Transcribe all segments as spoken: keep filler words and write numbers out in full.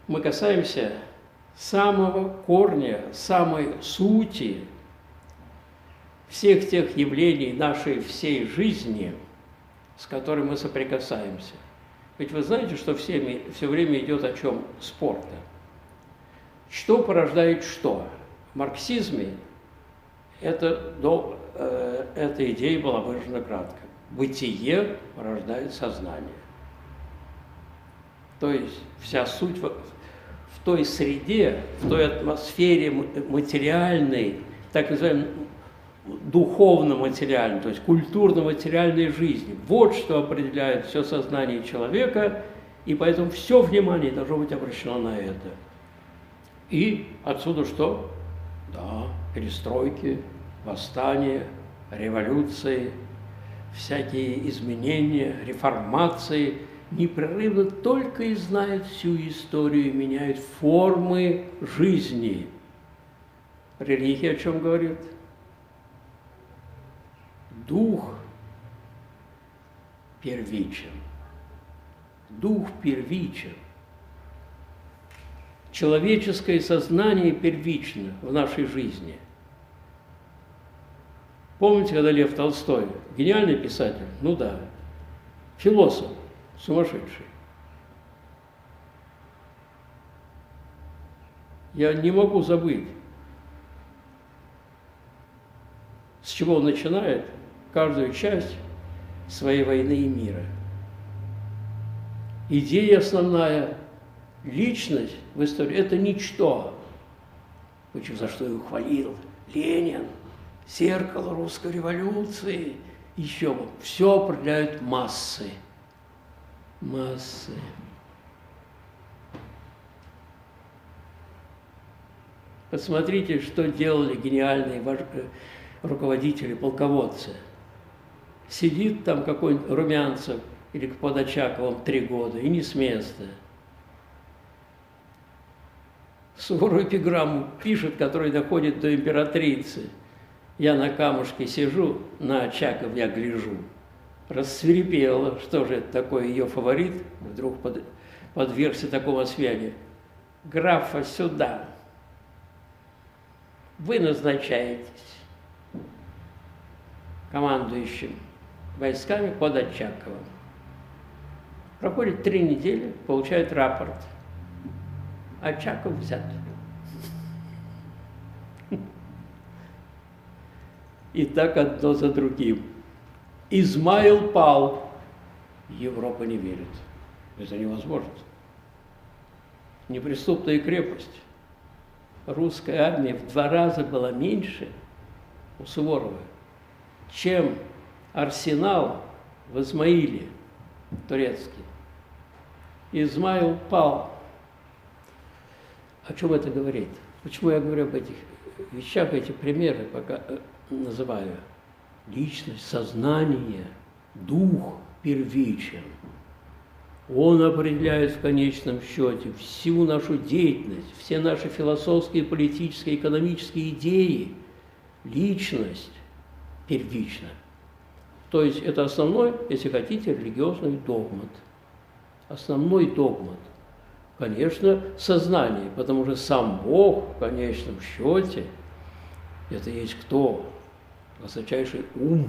мы касаемся самого корня, самой сути всех тех явлений нашей всей жизни, с которыми мы соприкасаемся. Ведь вы знаете, что все, все время идет о чем? Спорта. Что порождает что? В марксизме это, до, э, эта идея была выражена кратко. Бытие порождает сознание. То есть вся суть в, в той среде, в той атмосфере материальной, так называемой духовно-материальной, то есть культурно-материальной жизни. Вот что определяет все сознание человека, и поэтому все внимание должно быть обращено на это. И отсюда что? Да, перестройки, восстания, революции, всякие изменения, реформации непрерывно только и знают всю историю, меняют формы жизни. Религия о чем говорит? Дух первичен. Дух первичен. Человеческое сознание первично в нашей жизни. Помните, когда Лев Толстой, гениальный писатель, ну да, философ, сумасшедший. Я не могу забыть, с чего он начинает каждую часть своей «Войны и мира». Идея основная, личность в истории – это ничто. За что его хвалил Ленин, зеркало русской революции, еще все определяют массы. Массы. Посмотрите, что делали гениальные руководители, полководцы. Сидит там какой-нибудь Румянцев или под Очаковым три года и не с места. Суровую эпиграмму пишет, который доходит до императрицы. Я на камушке сижу, на Очаков я гляжу. Рассвирепела, что же это такое, ее фаворит, вдруг под, подвергся такому освянию. Графа сюда. Вы назначаетесь командующим войсками под Очаковым. Проходит три недели, получает рапорт. Очаков взят. И так одно за другим. Измаил пал. Европа не верит. Это невозможно. Неприступная крепость. Русская армия в два раза была меньше у Суворова, чем арсенал в Измаиле турецкий. Измаил пал. О чем это говорит? Почему я говорю об этих вещах, эти примеры пока называю? Личность, сознание, дух первичен. Он определяет в конечном счете всю нашу деятельность, все наши философские, политические, экономические идеи. Личность первична. То есть это основной, если хотите, религиозный догмат. Основной догмат. Конечно, сознание, потому что сам Бог в конечном счете это есть кто? Высочайший ум.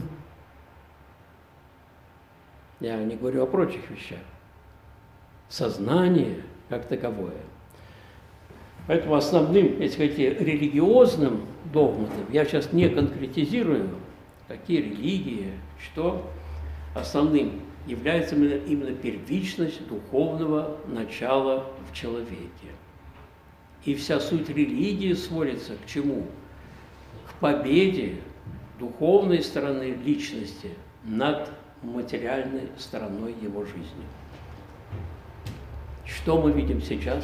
Я не говорю о прочих вещах. Сознание как таковое. Поэтому основным, если хотите, религиозным догматом, я сейчас не конкретизирую, какие религии, что основным является именно, именно первичность духовного начала в человеке. И вся суть религии сводится к чему? К победе духовной стороны личности над материальной стороной его жизни. Что мы видим сейчас?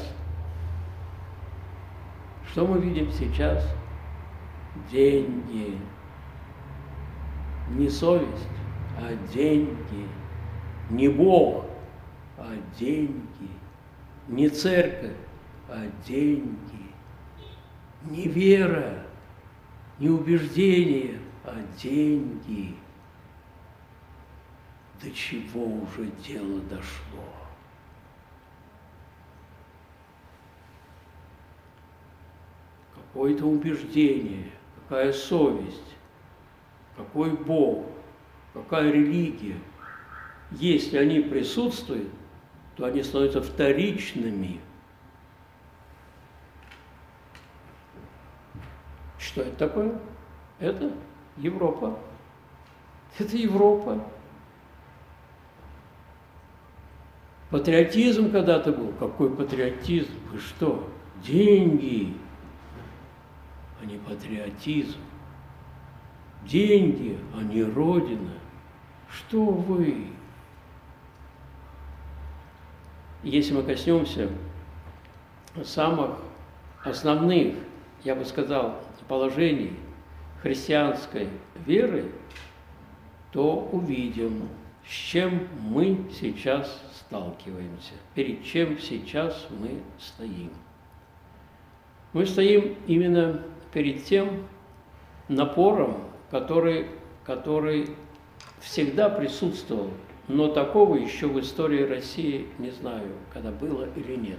Что мы видим сейчас? Деньги. Не совесть, а деньги. Не Бог, а деньги. Не церковь, а деньги. Не вера, не убеждение, а деньги. До чего уже дело дошло? какое-то убеждение, какая совесть, какой Бог, какая религия, если они присутствуют, то они становятся вторичными. Что это такое? Это Европа. Это Европа. Патриотизм когда-то был. Какой патриотизм? Вы что? Деньги, а не патриотизм. Деньги, а не Родина. Что вы? Если мы коснемся самых основных, я бы сказал, положений христианской веры, то увидим, с чем мы сейчас сталкиваемся, перед чем сейчас мы стоим. Мы стоим именно перед тем напором, который, который всегда присутствовал, но такого еще в истории России не знаю, когда было или нет.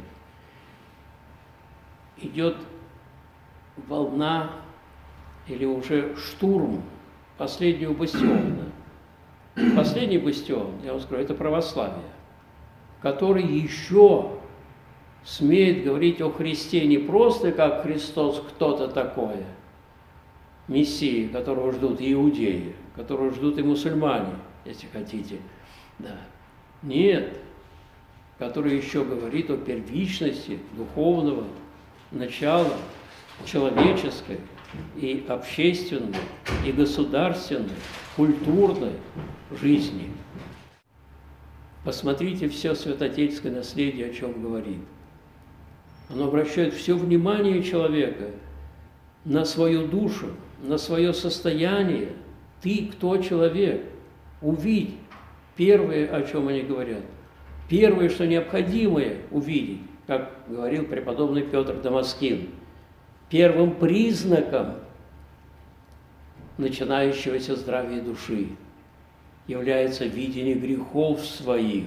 Идет волна или уже штурм последнего бастиона. Последний бастион, я вам скажу, это православие, который еще смеет говорить о Христе не просто как Христос кто-то такое, Мессии, которого ждут и иудеи, которого ждут и мусульмане, если хотите. Да. Нет, который еще говорит о первичности духовного начала человеческой и общественной, и государственной, культурной жизни. Посмотрите все святоотеческое наследие, о чем говорит. Оно обращает все внимание человека на свою душу, на свое состояние. Ты кто человек? Увидь. Первое, о чем они говорят. Первое, что необходимое увидеть, как говорил преподобный Петр Дамаскин, первым признаком начинающегося здравия души является видение грехов своих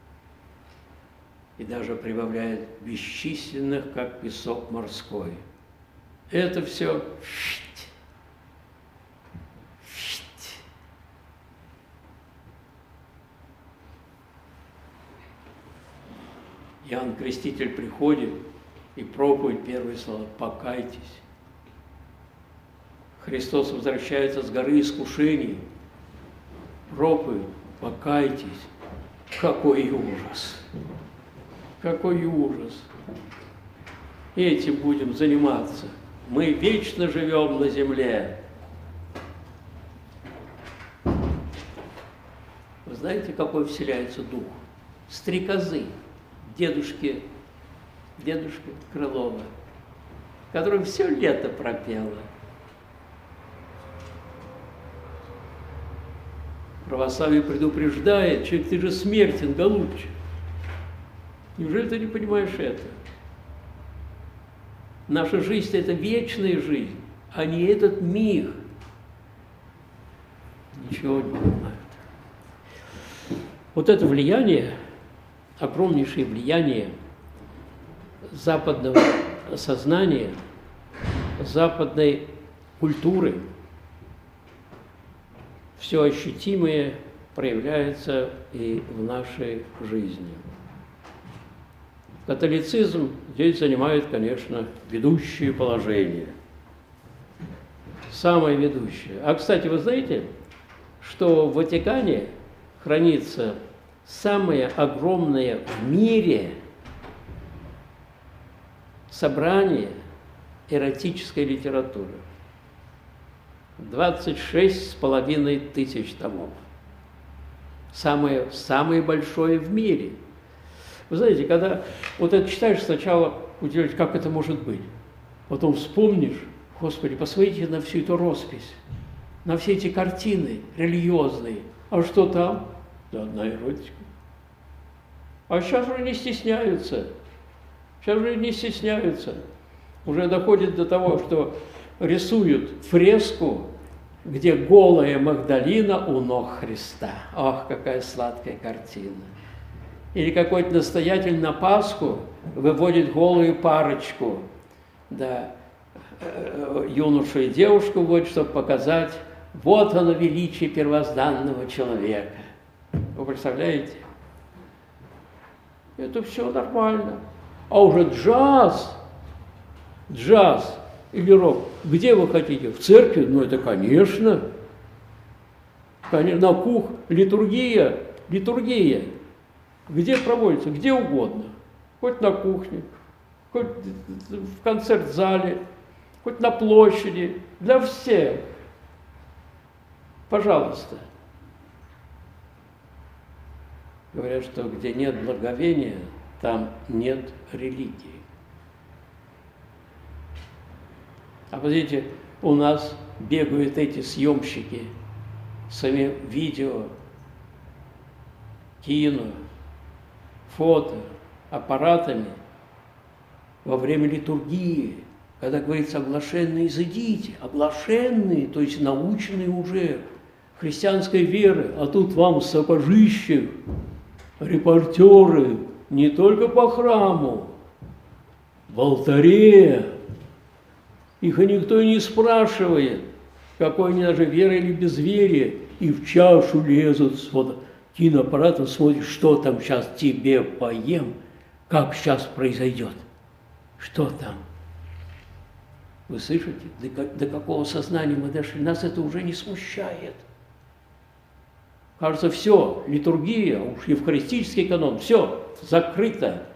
и даже прибавляет бесчисленных, как песок морской. Это все Иоанн Креститель приходит и проповедь первые слова «покайтесь». Христос возвращается с горы искушений, проповедь «покайтесь». Какой ужас! Какой ужас! Этим будем заниматься. Мы вечно живем на земле. Вы знаете, какой вселяется дух? Стрекозы. Дедушки, дедушка Крылова, которая все лето пропела. Православие предупреждает: человек, ты же смертен, голубчик. Неужели ты не понимаешь это? Наша жизнь – это вечная жизнь, а не этот миг. Ничего не понимают. Вот это влияние, огромнейшее влияние западного сознания, западной культуры, все ощутимое проявляется и в нашей жизни. Католицизм здесь занимает, конечно, ведущее положение. Самое ведущее. А, кстати, вы знаете, что в Ватикане хранится самое огромное в мире собрание эротической литературы. двадцать шесть с половиной тысяч томов. Самое, самое большое в мире. Вы знаете, когда вот это читаешь, сначала удивляешься, как это может быть. Потом вспомнишь, Господи, посмотрите на всю эту роспись, на все эти картины религиозные. А что там? Да одна эротика. А сейчас уже не стесняются. Сейчас уже не стесняются. Уже доходит до того, что рисуют фреску, где голая Магдалина у ног Христа. Ох, какая сладкая картина. Или какой-то настоятель на Пасху выводит голую парочку, да, юношу и девушку вот, чтобы показать, вот оно величие первозданного человека. Вы представляете? Это все нормально. А уже джаз, джаз или рок, где вы хотите? В церкви? Ну это конечно. Конечно, на кух, литургия, литургия. Где проводится? Где угодно. Хоть на кухне, хоть в концерт-зале, хоть на площади. Для всех. Пожалуйста. Говорят, что где нет благовения, там нет религии. А посмотрите, у нас бегают эти съемщики своими видео, кино, фото, аппаратами во время литургии, когда говорится «оглашенные изыдите», оглашенные, то есть наученные уже христианской веры, а тут вам сапожищи, репортеры не только по храму, в алтаре. Их и никто и не спрашивает, какой они даже вера или безверие, и в чашу лезут с вот киноаппаратом, смотрят, что там сейчас тебе поем, как сейчас произойдет, что там. Вы слышите, до, до какого сознания мы дошли? Нас это уже не смущает. Кажется, все, литургия, уж евхаристический канон, все закрыто.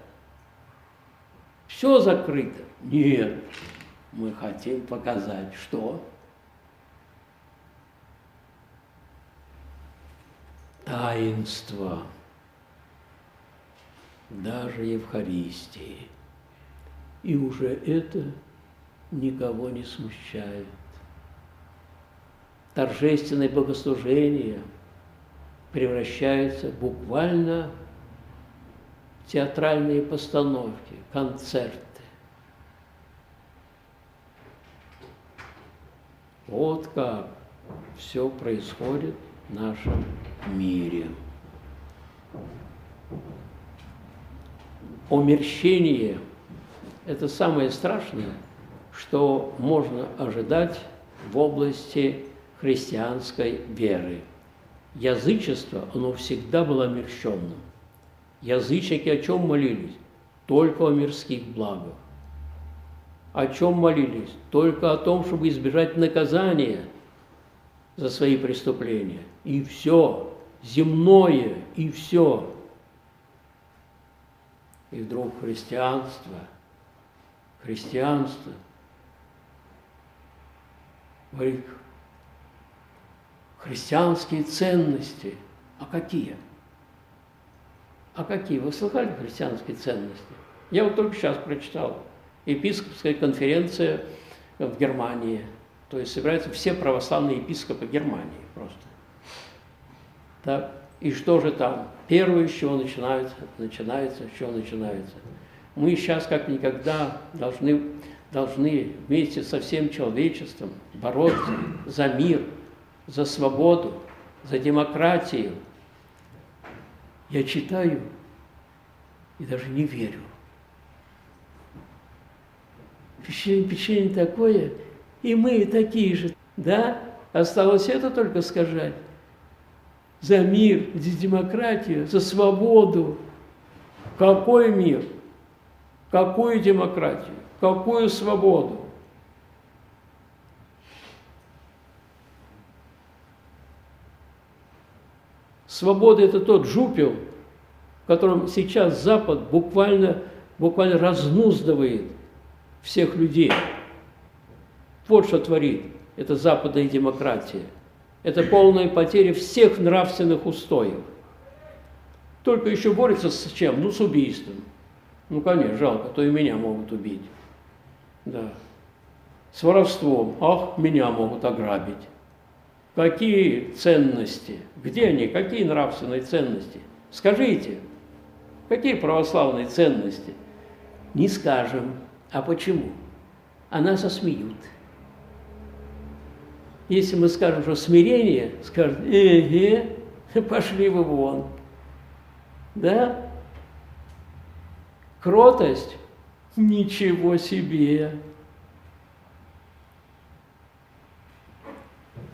Все закрыто. Нет, мы хотим показать, что таинство, даже Евхаристии. И уже это никого не смущает. Торжественное богослужение превращается буквально в театральные постановки, концерты. Вот как все происходит в нашем мире. Омерщение – это самое страшное, что можно ожидать в области христианской веры. Язычество, оно всегда было омерщенным. Язычники о чем молились? Только о мирских благах. О чем молились? Только о том, чтобы избежать наказания за свои преступления. И все, земное, и все. И вдруг христианство, христианство, говорит, христианские ценности. А какие? А какие? Вы слыхали христианские ценности? Я вот только сейчас прочитал. Епископская конференция в Германии. То есть собираются все православные епископы Германии просто. Так, и что же там? Первое, с чего начинается, начинается, с чего начинается. Мы сейчас как никогда должны, должны вместе со всем человечеством бороться за мир, за свободу, за демократию. Я читаю и даже не верю. Впечатление, впечатление такое, и мы такие же, да? Осталось это только сказать. За мир, за демократию, за свободу. Какой мир? Какую демократию? Какую свободу? Свобода – это тот жупел, в котором сейчас Запад буквально, буквально разнуздывает всех людей. Вот что творит эта западная демократия. Это полная потеря всех нравственных устоев. Только еще борется с чем? Ну, с убийством. Ну, конечно, жалко, то и меня могут убить. Да. С воровством. Ах, меня могут ограбить. Какие ценности? Где они? Какие нравственные ценности? Скажите, какие православные ценности? Не скажем. А почему? А нас осмеют. Если мы скажем, что смирение, скажут, эге, пошли вы вон. Да? Кротость? Ничего себе.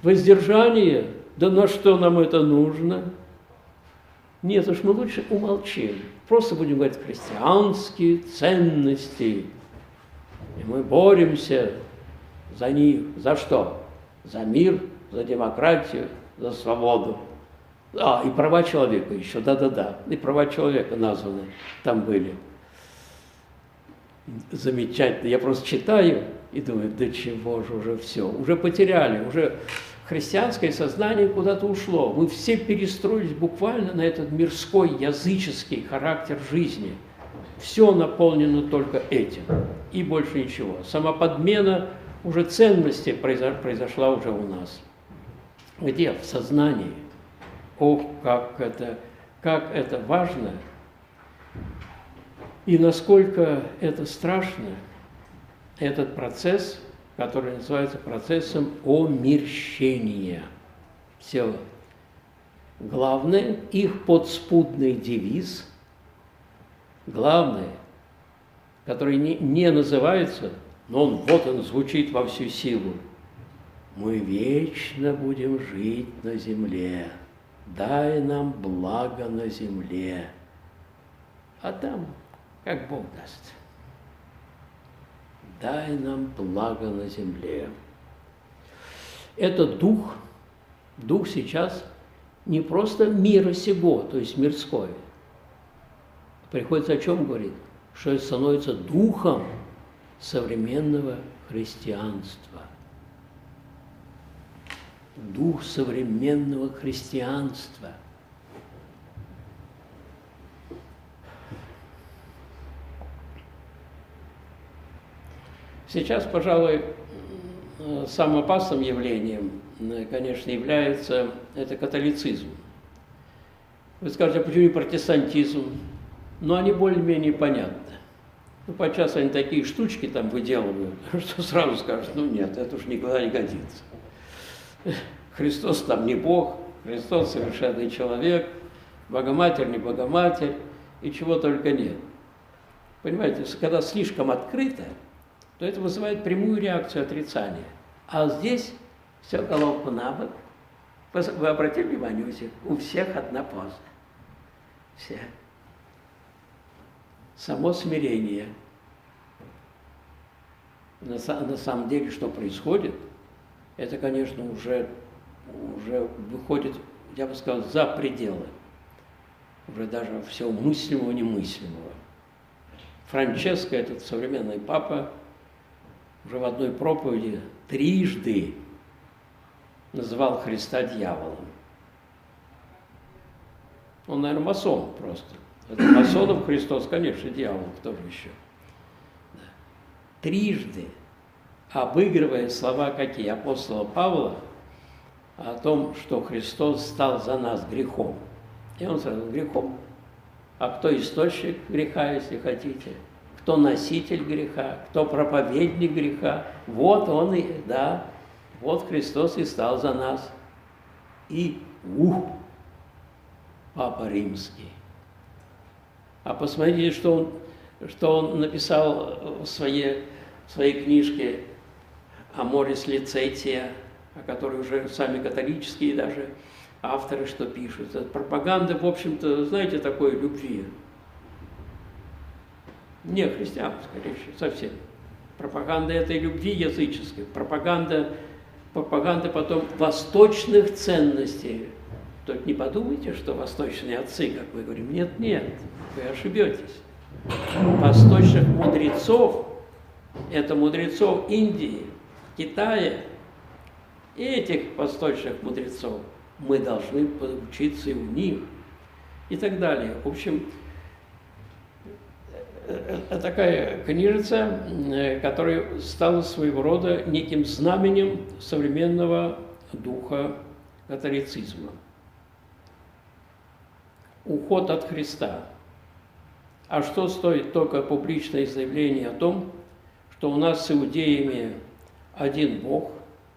Воздержание? Да на что нам это нужно? Нет уж, мы лучше умолчим. Просто будем говорить христианские ценности. И мы боремся за них. За что? За мир, за демократию, за свободу. А, и права человека еще, да-да-да. И права человека названы там были. Замечательно. Я просто читаю и думаю, да чего же уже все. Уже потеряли, уже христианское сознание куда-то ушло. Мы все перестроились буквально на этот мирской, языческий характер жизни. Все наполнено только этим. И больше ничего. Сама подмена уже ценностей произошла уже у нас. Где? В сознании. Ох, как это, как это важно. И насколько это страшно, этот процесс, который называется процессом омерщения. Все. Главное, их подспудный девиз, главное, который не, не называется, но он, вот он звучит во всю силу. Мы вечно будем жить на земле, дай нам благо на земле, а там как Бог даст. Дай нам благо на земле. Это дух, дух сейчас не просто мира сего, то есть мирской. Приходится о чем говорить? Что это становится духом современного христианства. Дух современного христианства. Сейчас, пожалуй, самым опасным явлением, конечно, является это католицизм. Вы скажете, а почему не протестантизм? Но они более-менее понятны. Ну, подчас они такие штучки там выделывают, что сразу скажут, ну нет, это уж никуда не годится. Христос там не Бог, Христос совершенный человек, Богоматерь не Богоматерь, и чего только нет. Понимаете, когда слишком открыто, то это вызывает прямую реакцию отрицания. А здесь все головку на бок. Вы обратили внимание, у всех одна поза. Все. Само смирение. На, на самом деле, что происходит, это, конечно, уже, уже выходит, я бы сказал, за пределы. Уже даже всего мыслимого, немыслимого. Франческо, этот современный папа, уже в одной проповеди трижды называл Христа дьяволом. Он, наверное, масон просто. Это масоном Христос, конечно, дьявол, кто же еще? Да. Трижды обыгрывая слова какие? Апостола Павла о том, что Христос стал за нас грехом. И он сразу грехом. А кто источник греха, если хотите? Кто носитель греха, кто проповедник греха, вот он и, да, вот Христос и стал за нас. И, ух, Папа Римский. А посмотрите, что он, что он написал в своей, в своей книжке «Аморис Лицетия», о которой уже сами католические даже авторы что пишут. Это пропаганда, в общем-то, знаете, такой любви. Не христианской речи, совсем. Пропаганда этой любви языческой, пропаганда, пропаганда потом восточных ценностей. Только не подумайте, что восточные отцы, как мы говорим, нет, нет, вы ошибетесь. Восточных мудрецов, это мудрецов Индии, Китая, и этих восточных мудрецов мы должны поучиться и у них, и так далее. В общем, такая книжица, которая стала своего рода неким знаменем современного духа католицизма. Уход от Христа. А что стоит только публичное заявление о том, что у нас с иудеями один Бог?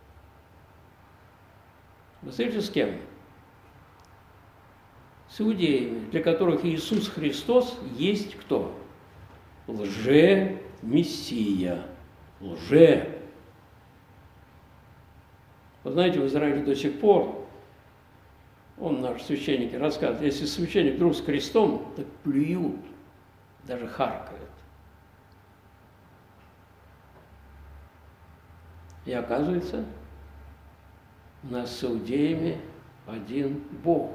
Вы слышите, с кем? С иудеями, для которых Иисус Христос есть кто? Лже-мессия. Лже. Вы знаете, в Израиле до сих пор, он, наш священник, рассказывает, если священник вдруг с крестом, так плюют, даже харкают. И оказывается, у нас с иудеями один Бог.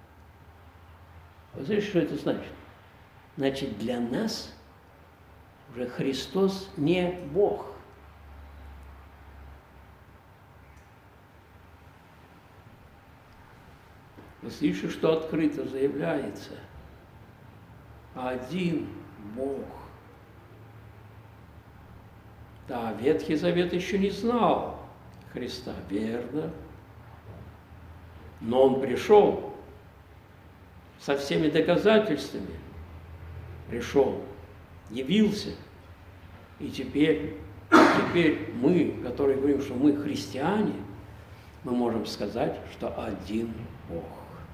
Вы знаете, что это значит? Значит, для нас уже Христос не Бог. Вы слышите, что открыто заявляется? Один Бог. Да, Ветхий Завет еще не знал Христа, верно. Но Он пришел со всеми доказательствами. Пришел, явился. И теперь, теперь мы, которые говорим, что мы христиане, мы можем сказать, что один Бог.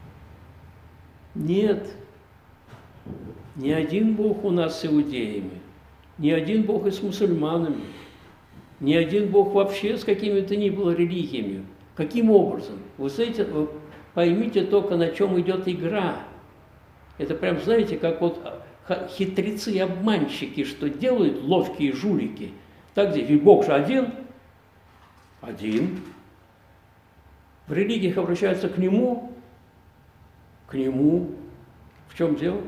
Нет, ни один Бог у нас с иудеями, ни один Бог и с мусульманами, ни один Бог вообще с какими-то ни было религиями. Каким образом? Вы знаете, вы поймите только, на чем идет игра. Это прям, знаете, как вот хитрецы и обманщики, что делают ловкие жулики. Так здесь, ведь Бог же один, один. В религиях обращаются к Нему, к Нему. В чем дело?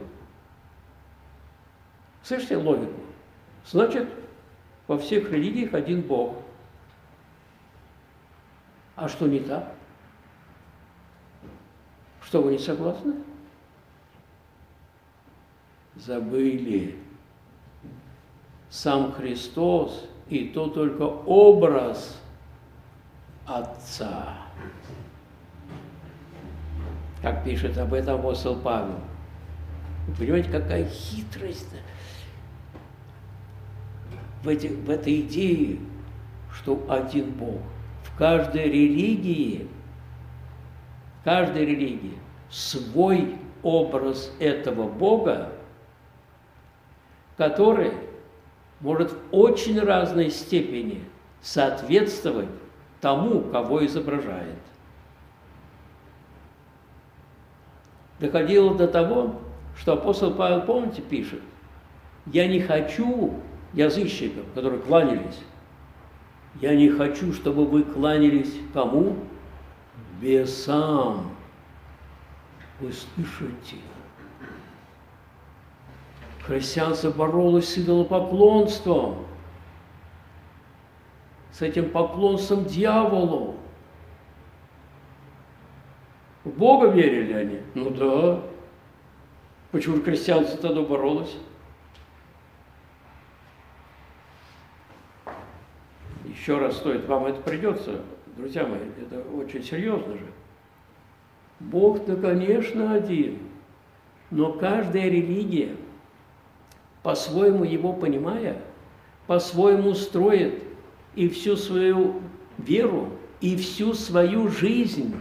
Слышите логику? Значит, во всех религиях один Бог. А что не так? Что, вы не согласны? Забыли. Сам Христос, и то только образ Отца. Как пишет об этом апостол Павел. Вы понимаете, какая хитрость в, эти, в этой идее, что один Бог. В каждой религии, в каждой религии свой образ этого Бога, который может в очень разной степени соответствовать тому, кого изображает. Доходило до того, что апостол Павел, помните, пишет: «Я не хочу язычников, которые кланялись, я не хочу, чтобы вы кланялись кому? Бесам». Вы слышите? Христианство боролось с идолопоклонством, с этим поклонством дьяволу. В Бога верили они? Ну да. Почему христианство тогда боролось? Еще раз стоит, вам это придется, друзья мои, это очень серьезно же. Бог-то, конечно, один, но каждая религия, по-своему его понимая, по-своему строит и всю свою веру, и всю свою жизнь,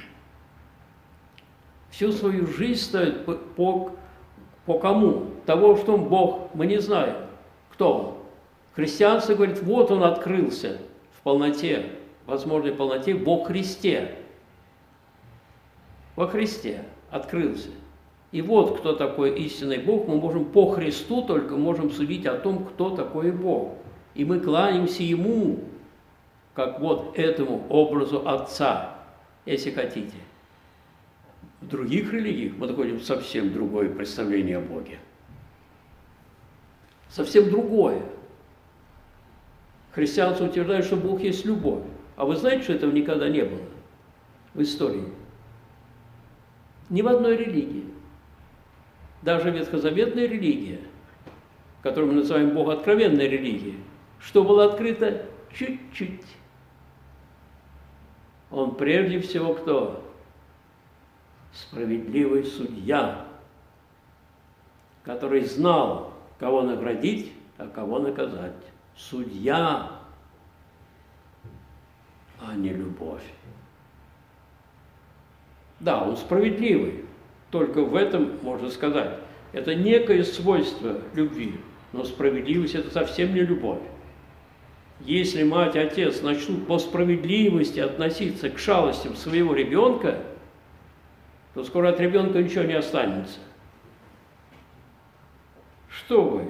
всю свою жизнь стоит по, по, по кому? Того, что он Бог, мы не знаем. Кто он? Христианство говорит, вот он открылся в полноте, возможной полноте, во Христе. Во Христе открылся. И вот кто такой истинный Бог, мы можем по Христу только можем судить о том, кто такой Бог. И мы кланяемся Ему, как вот этому образу Отца, если хотите. В других религиях мы находим совсем другое представление о Боге. Совсем другое. Христианство утверждает, что Бог есть любовь. А вы знаете, что этого никогда не было в истории? Ни в одной религии. Даже ветхозаветная религия, которую мы называем богооткровенной религией, что было открыто чуть-чуть. Он прежде всего кто? Справедливый судья, который знал, кого наградить, а кого наказать. Судья, а не любовь. Да, он справедливый, только в этом можно сказать. Это некое свойство любви, но справедливость – это совсем не любовь. Если мать и отец начнут по справедливости относиться к шалостям своего ребенка, то скоро от ребенка ничего не останется. Что вы?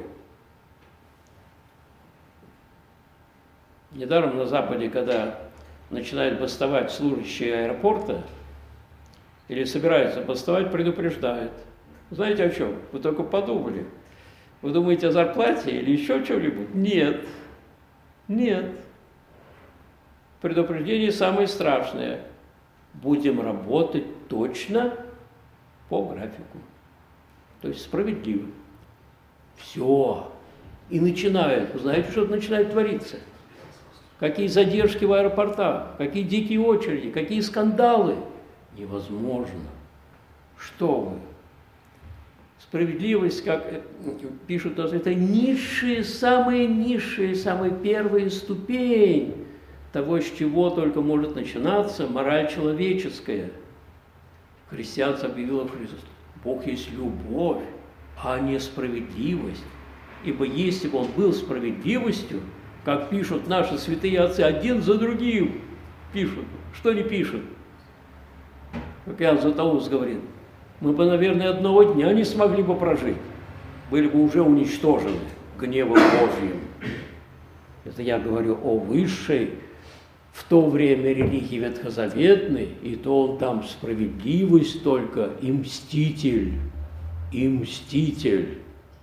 Недаром на Западе, когда начинают бастовать служащие аэропорта, или собираются бастовать, предупреждают. Знаете о чем? Вы только подумали. Вы думаете о зарплате или еще о чем-нибудь? Нет. Нет. Предупреждение самое страшное. Будем работать точно по графику. То есть справедливо. Все. И начинают. Вы знаете, что начинает твориться? Какие задержки в аэропортах, какие дикие очереди, какие скандалы. Невозможно. Что вы? Справедливость, как пишут, это низшая, самая низшая, самая первая ступень того, с чего только может начинаться мораль человеческая. Христианство объявило Христос. Бог есть любовь, а не справедливость. Ибо если бы Он был справедливостью, как пишут наши святые отцы, один за другим пишут. Что не пишут? Как Иоанн Златоуст говорит, мы бы, наверное, одного дня не смогли бы прожить. Были бы уже уничтожены гневом Божьим. Это я говорю о высшей, в то время религии ветхозаветной, и то он там справедливость только и мститель, и мститель.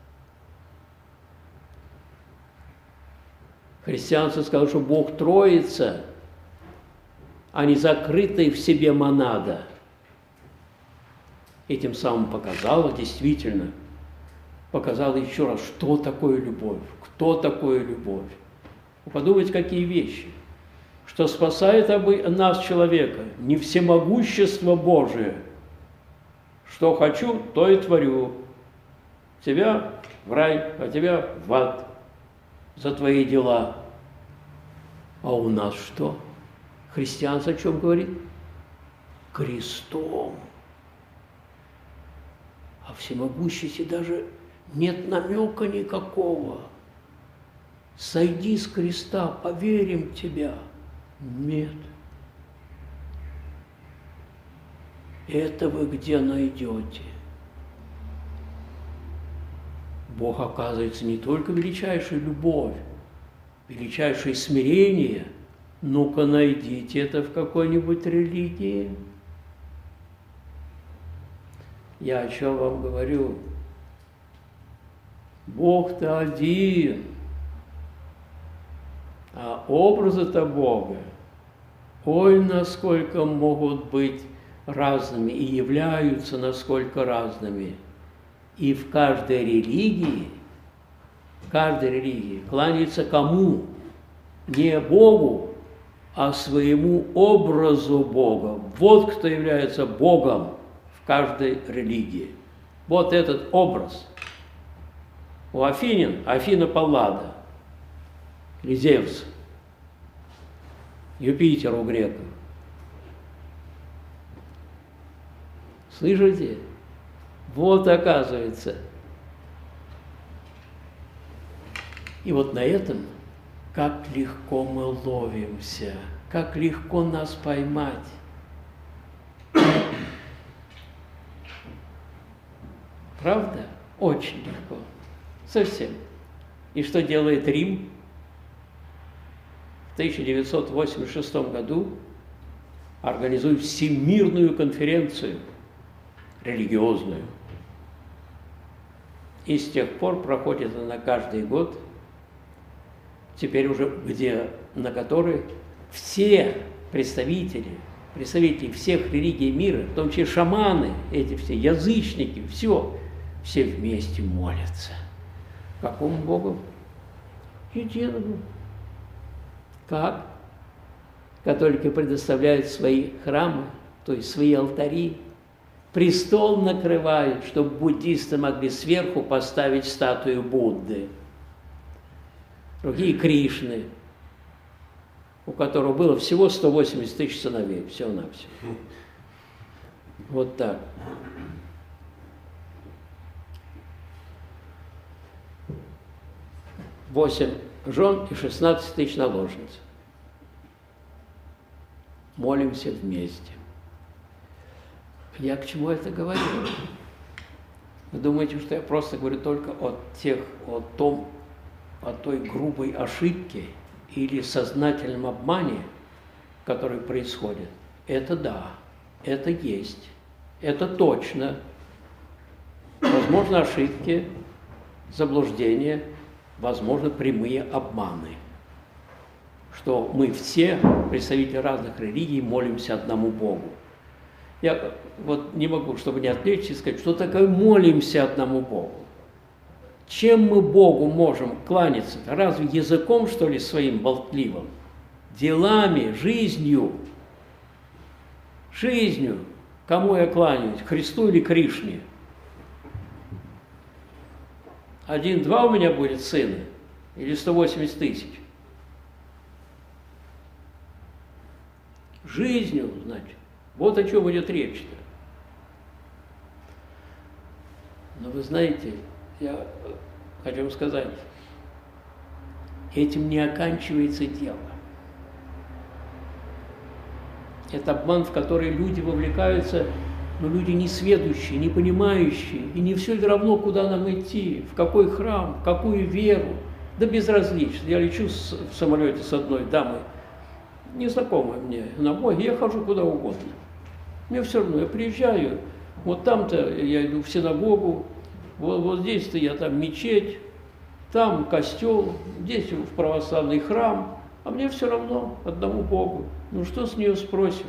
Христианство сказало, что Бог Троица, а не закрытая в себе монада. Этим самым показала, действительно, показала еще раз, что такое любовь, кто такое любовь. Вы подумайте, какие вещи. Что спасает нас, человека, не всемогущество Божие. Что хочу, то и творю. Тебя в рай, а тебя в ад за твои дела. А у нас что? Христианство о чем говорит? Крестом. А всемогущести даже нет намека никакого. Сойди с креста, поверим в тебя. Нет. Это вы где найдете? Бог, оказывается, не только величайшая любовь, величайшее смирение. Ну-ка, найдите это в какой-нибудь религии. Я о чем вам говорю? Бог-то один, а образы-то Бога, ой, насколько могут быть разными и являются насколько разными. И в каждой религии, в каждой религии кланяется кому? Не Богу, а своему образу Бога. Вот кто является Богом в каждой религии. Вот этот образ. У Афинин Афина Паллада, или Зевс, Юпитер у греков. Слышите? Вот оказывается. И вот на этом, как легко мы ловимся, как легко нас поймать. Правда? Очень легко. Совсем. И что делает Рим? В тысяча девятьсот восемьдесят шестом году организует Всемирную конференцию религиозную. И с тех пор проходит она каждый год, теперь уже где, на которой все представители, представители всех религий мира, в том числе шаманы, эти все язычники, все, все вместе молятся. Какому Богу? Единому. Как? Католики предоставляют свои храмы, то есть свои алтари, престол накрывают, чтобы буддисты могли сверху поставить статую Будды. Другие Кришны, у которого было всего сто восемьдесят тысяч сыновей, всего-навсего. Вот так. Восемь жен и шестнадцать тысяч наложниц. Молимся вместе. Я к чему это говорю? Вы думаете, что я просто говорю только о тех, о том, о той грубой ошибке или сознательном обмане, который происходит? Это да, это есть, это точно. Возможно, ошибки, заблуждения, возможно, прямые обманы. Что мы все, представители разных религий, молимся одному Богу. Я вот не могу, чтобы не отвлечься, сказать, что такое молимся одному Богу. Чем мы Богу можем кланяться? Разве языком, что ли, своим болтливым? Делами, жизнью. Жизнью. Кому я кланяюсь? Христу или Кришне? Один-два у меня будет сына? Или сто восемьдесят тысяч? Жизнью, значит. Вот о чем идет речь-то. Но вы знаете, я хочу вам сказать, этим не оканчивается дело. Это обман, в который люди вовлекаются, но люди несведущие, не понимающие, и не все равно, куда нам идти, в какой храм, в какую веру. Да безразлично. Я лечу в самолете с одной дамой, незнакомой мне, на Боге, я хожу куда угодно. Мне все равно, я приезжаю, вот там-то я иду в синагогу, вот, вот здесь-то я там мечеть, там костел, здесь в православный храм, а мне все равно, одному Богу. Ну что с нее спросишь?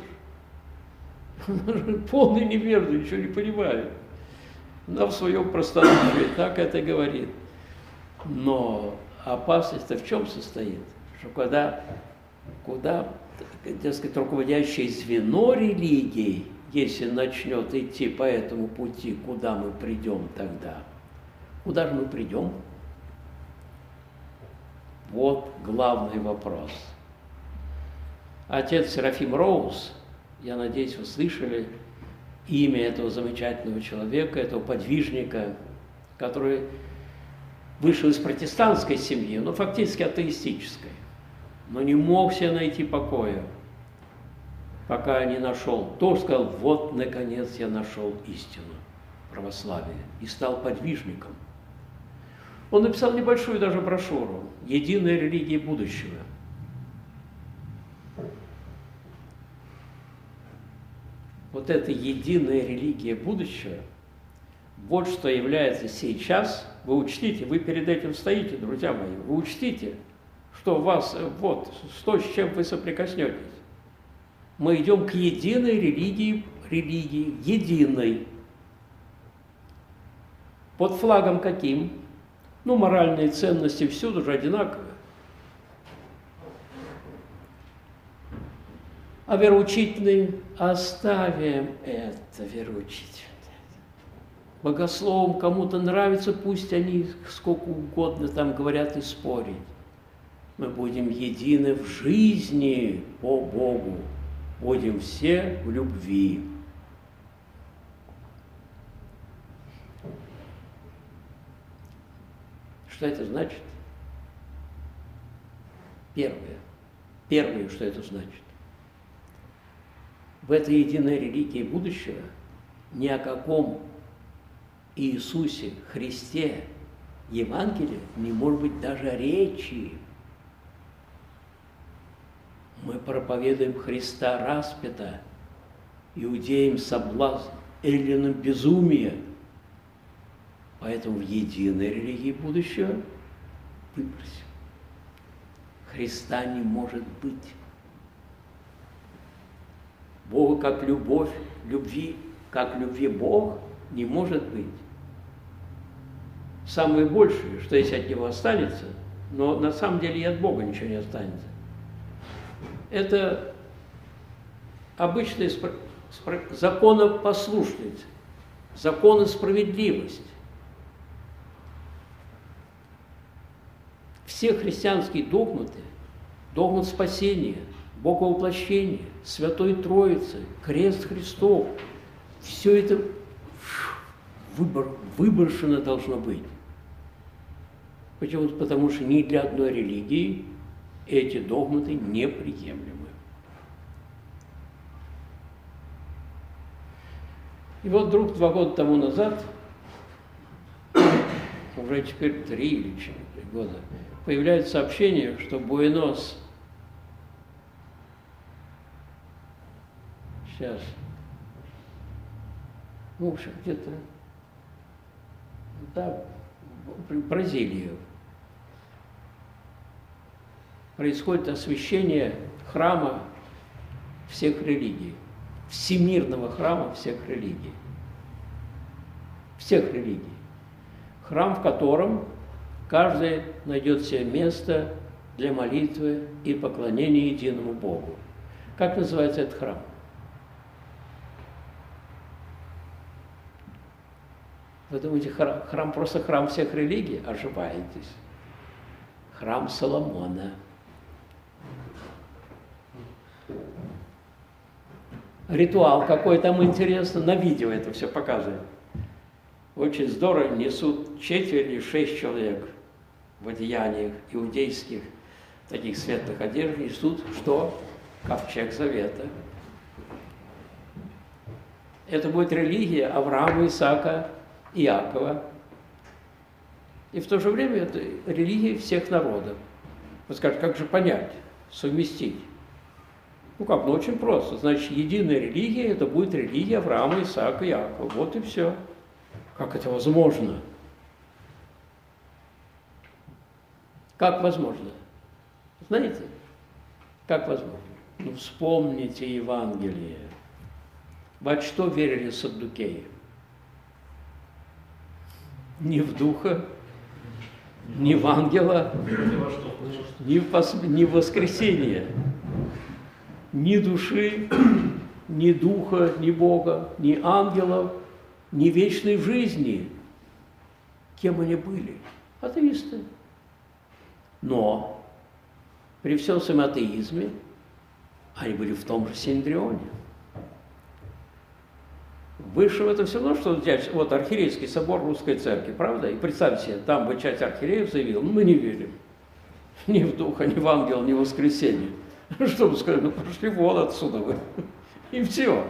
Полный неверный, ничего не понимает. Она в своем простодушии так это говорит. Но опасность-то в чем состоит? Что когда, куда, так сказать, руководящее звено религии, если начнет идти по этому пути, куда мы придем тогда? Куда же мы придем? Вот главный вопрос. Отец Серафим Роуз, я надеюсь, вы слышали имя этого замечательного человека, этого подвижника, который вышел из протестантской семьи, но фактически атеистической, но не мог себе найти покоя, пока не нашел. Тоже сказал, вот, наконец, я нашел истину православия и стал подвижником. Он написал небольшую даже брошюру «Единая религия будущего». Вот эта единая религия будущего, вот что является сейчас, вы учтите, вы перед этим стоите, друзья мои, вы учтите, что у вас, вот, то, с чем вы соприкоснетесь. Мы идем к единой религии, религии, единой. Под флагом каким? Ну, моральные ценности всюду же одинаковые. А вероучительные оставим это вероучительное. Богословам кому-то нравится, пусть они сколько угодно там говорят и спорят. Мы будем едины в жизни по Богу, будем все в любви. Что это значит? Первое. Первое, что это значит. В этой единой религии будущего ни о каком Иисусе, Христе, Евангелии не может быть даже речи. Мы проповедуем Христа распята, иудеям соблазн, эллинам безумие. Поэтому в единой религии будущего выбросим. Христа не может быть. Бога как любовь, любви, как любви Бог не может быть. Самое большее, что если от Него останется, но на самом деле и от Бога ничего не останется. Это обычная спро... спро... законопослушность, законосправедливость. Все христианские догматы, догмат спасения, Боговоплощения, Святой Троицы, Крест Христов, все это выбор, выброшено должно быть. Почему? Потому что ни для одной религии эти догматы неприемлемы. И вот вдруг два года тому назад, уже теперь три или четыре года, появляется сообщение, что Буэнос, сейчас, ну, в общем, где-то, да, в Бразилии, происходит освящение храма всех религий, всемирного храма всех религий. Всех религий. Храм, в котором каждый найдет себе место для молитвы и поклонения единому Богу. Как называется этот храм? Вы думаете, храм, храм просто храм всех религий? Ошибаетесь. Храм Соломона. Ритуал какой там интересно, на видео это все показывают. Очень здорово, несут четыре или шесть человек в одеяниях иудейских, таких светлых одежд, несут что? Ковчег Завета. Это будет религия Авраама, Исаака, Иакова. И в то же время это религия всех народов. Вы скажете, как же понять, совместить? Ну как, ну очень просто. Значит, единая религия, это будет религия Авраама, Исаака, Иакова. Вот и все. Как это возможно? Как возможно? Знаете, как возможно? Ну вспомните Евангелие. Во что верили саддукеи? Ни в духа, ни в ангела, ни в, пос... ни в воскресение, ни души, ни духа, ни Бога, ни ангелов, ни вечной жизни. Кем они были? Атеисты. Но при всем своем атеизме они были в том же Синедрионе. Выше в это все равно, что взять, вот архиерейский собор Русской Церкви, правда? И представьте себе, там бы часть архиереев заявила, ну мы не верим ни в духа, ни в ангела, ни в воскресенье. Что бы сказали, ну пошли вон отсюда вы. И все.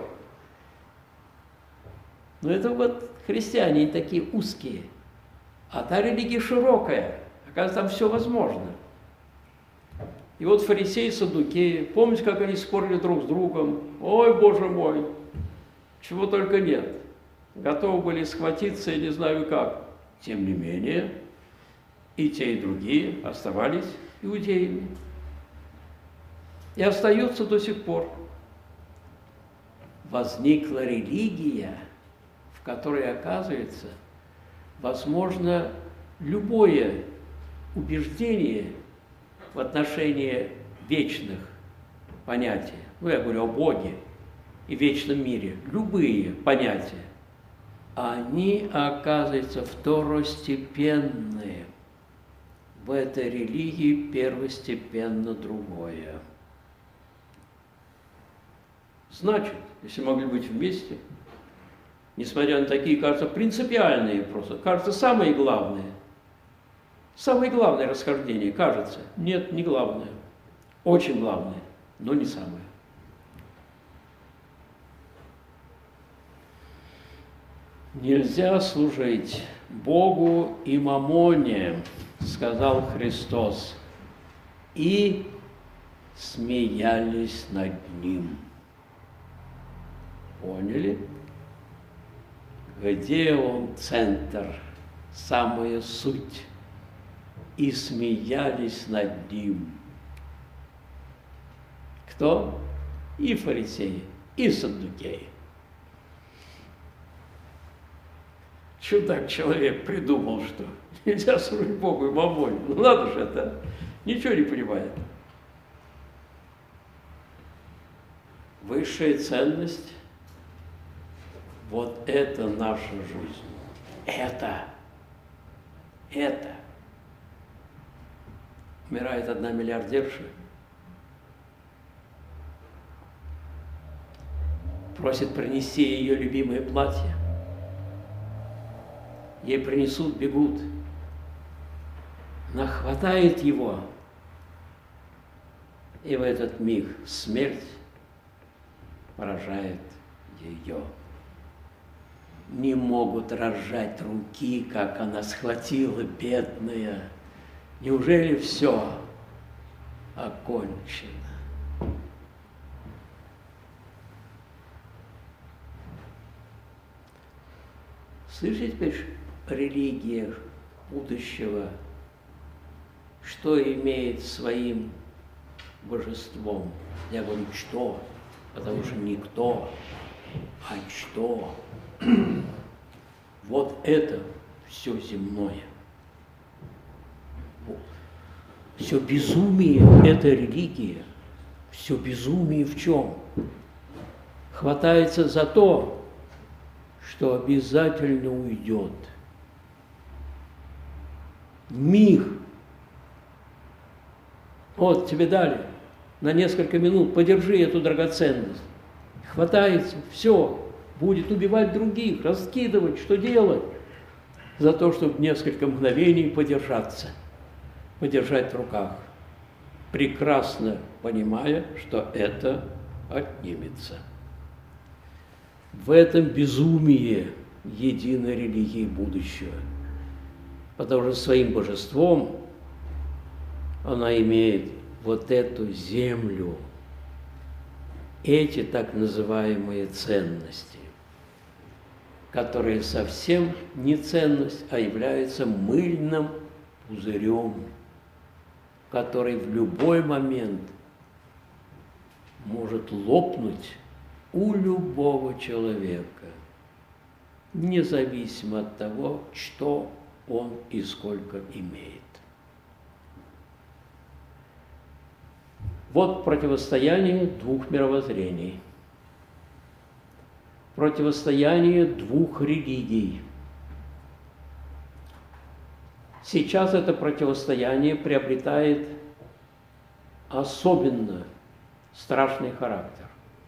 Но это вот христиане такие узкие, а та религия широкая, оказывается, там все возможно. И вот фарисеи, саддукеи, помните, как они спорили друг с другом? Ой, Боже мой, чего только нет. Готовы были схватиться, я не знаю как. Тем не менее, и те, и другие оставались иудеями. И остаются до сих пор. Возникла религия, в которой, оказывается, возможно любое убеждение в отношении вечных понятий. Ну, я говорю о Боге и вечном мире. Любые понятия, они, оказывается, второстепенные. В этой религии первостепенно другое. Значит, если могли быть вместе, несмотря на такие, кажется, принципиальные просто, кажется, самые главные, самое главное расхождение, кажется, нет, не главное, очень главное, но не самое. Нельзя служить Богу и мамоне, сказал Христос, и смеялись над Ним. Поняли? Где он центр, самая суть? И смеялись над Ним. Кто? И фарисеи, и саддукеи. Чудак человек придумал, что нельзя служить Богу и мамоне. Ну ладно же это, ничего не понимает. Высшая ценность – вот это наша жизнь. Это, это. Умирает одна миллиардерша, просит принести ее любимое платье. Ей принесут, бегут. нахватает его, и в этот миг смерть поражает ее. Не могут разжать руки, как она схватила, бедная. Неужели все окончено? Слышите, теперь религия будущего, что имеет своим божеством? Я говорю, что? Потому что не кто, а что? Вот это все земное. Все безумие – это религия. Все безумие в чем? Хватается за то, что обязательно уйдет. Миг. Вот тебе дали на несколько минут, подержи эту драгоценность. Хватается, все, будет убивать других, раскидывать, что делать? За то, чтобы несколько мгновений подержаться, подержать в руках, прекрасно понимая, что это отнимется. В этом безумие единой религии будущего. Потому что своим божеством она имеет вот эту землю, эти так называемые ценности, которые совсем не ценность, а являются мыльным пузырем, который в любой момент может лопнуть у любого человека, независимо от того, что он и сколько имеет. Вот противостояние двух мировоззрений, противостояние двух религий. Сейчас это противостояние приобретает особенно страшный характер.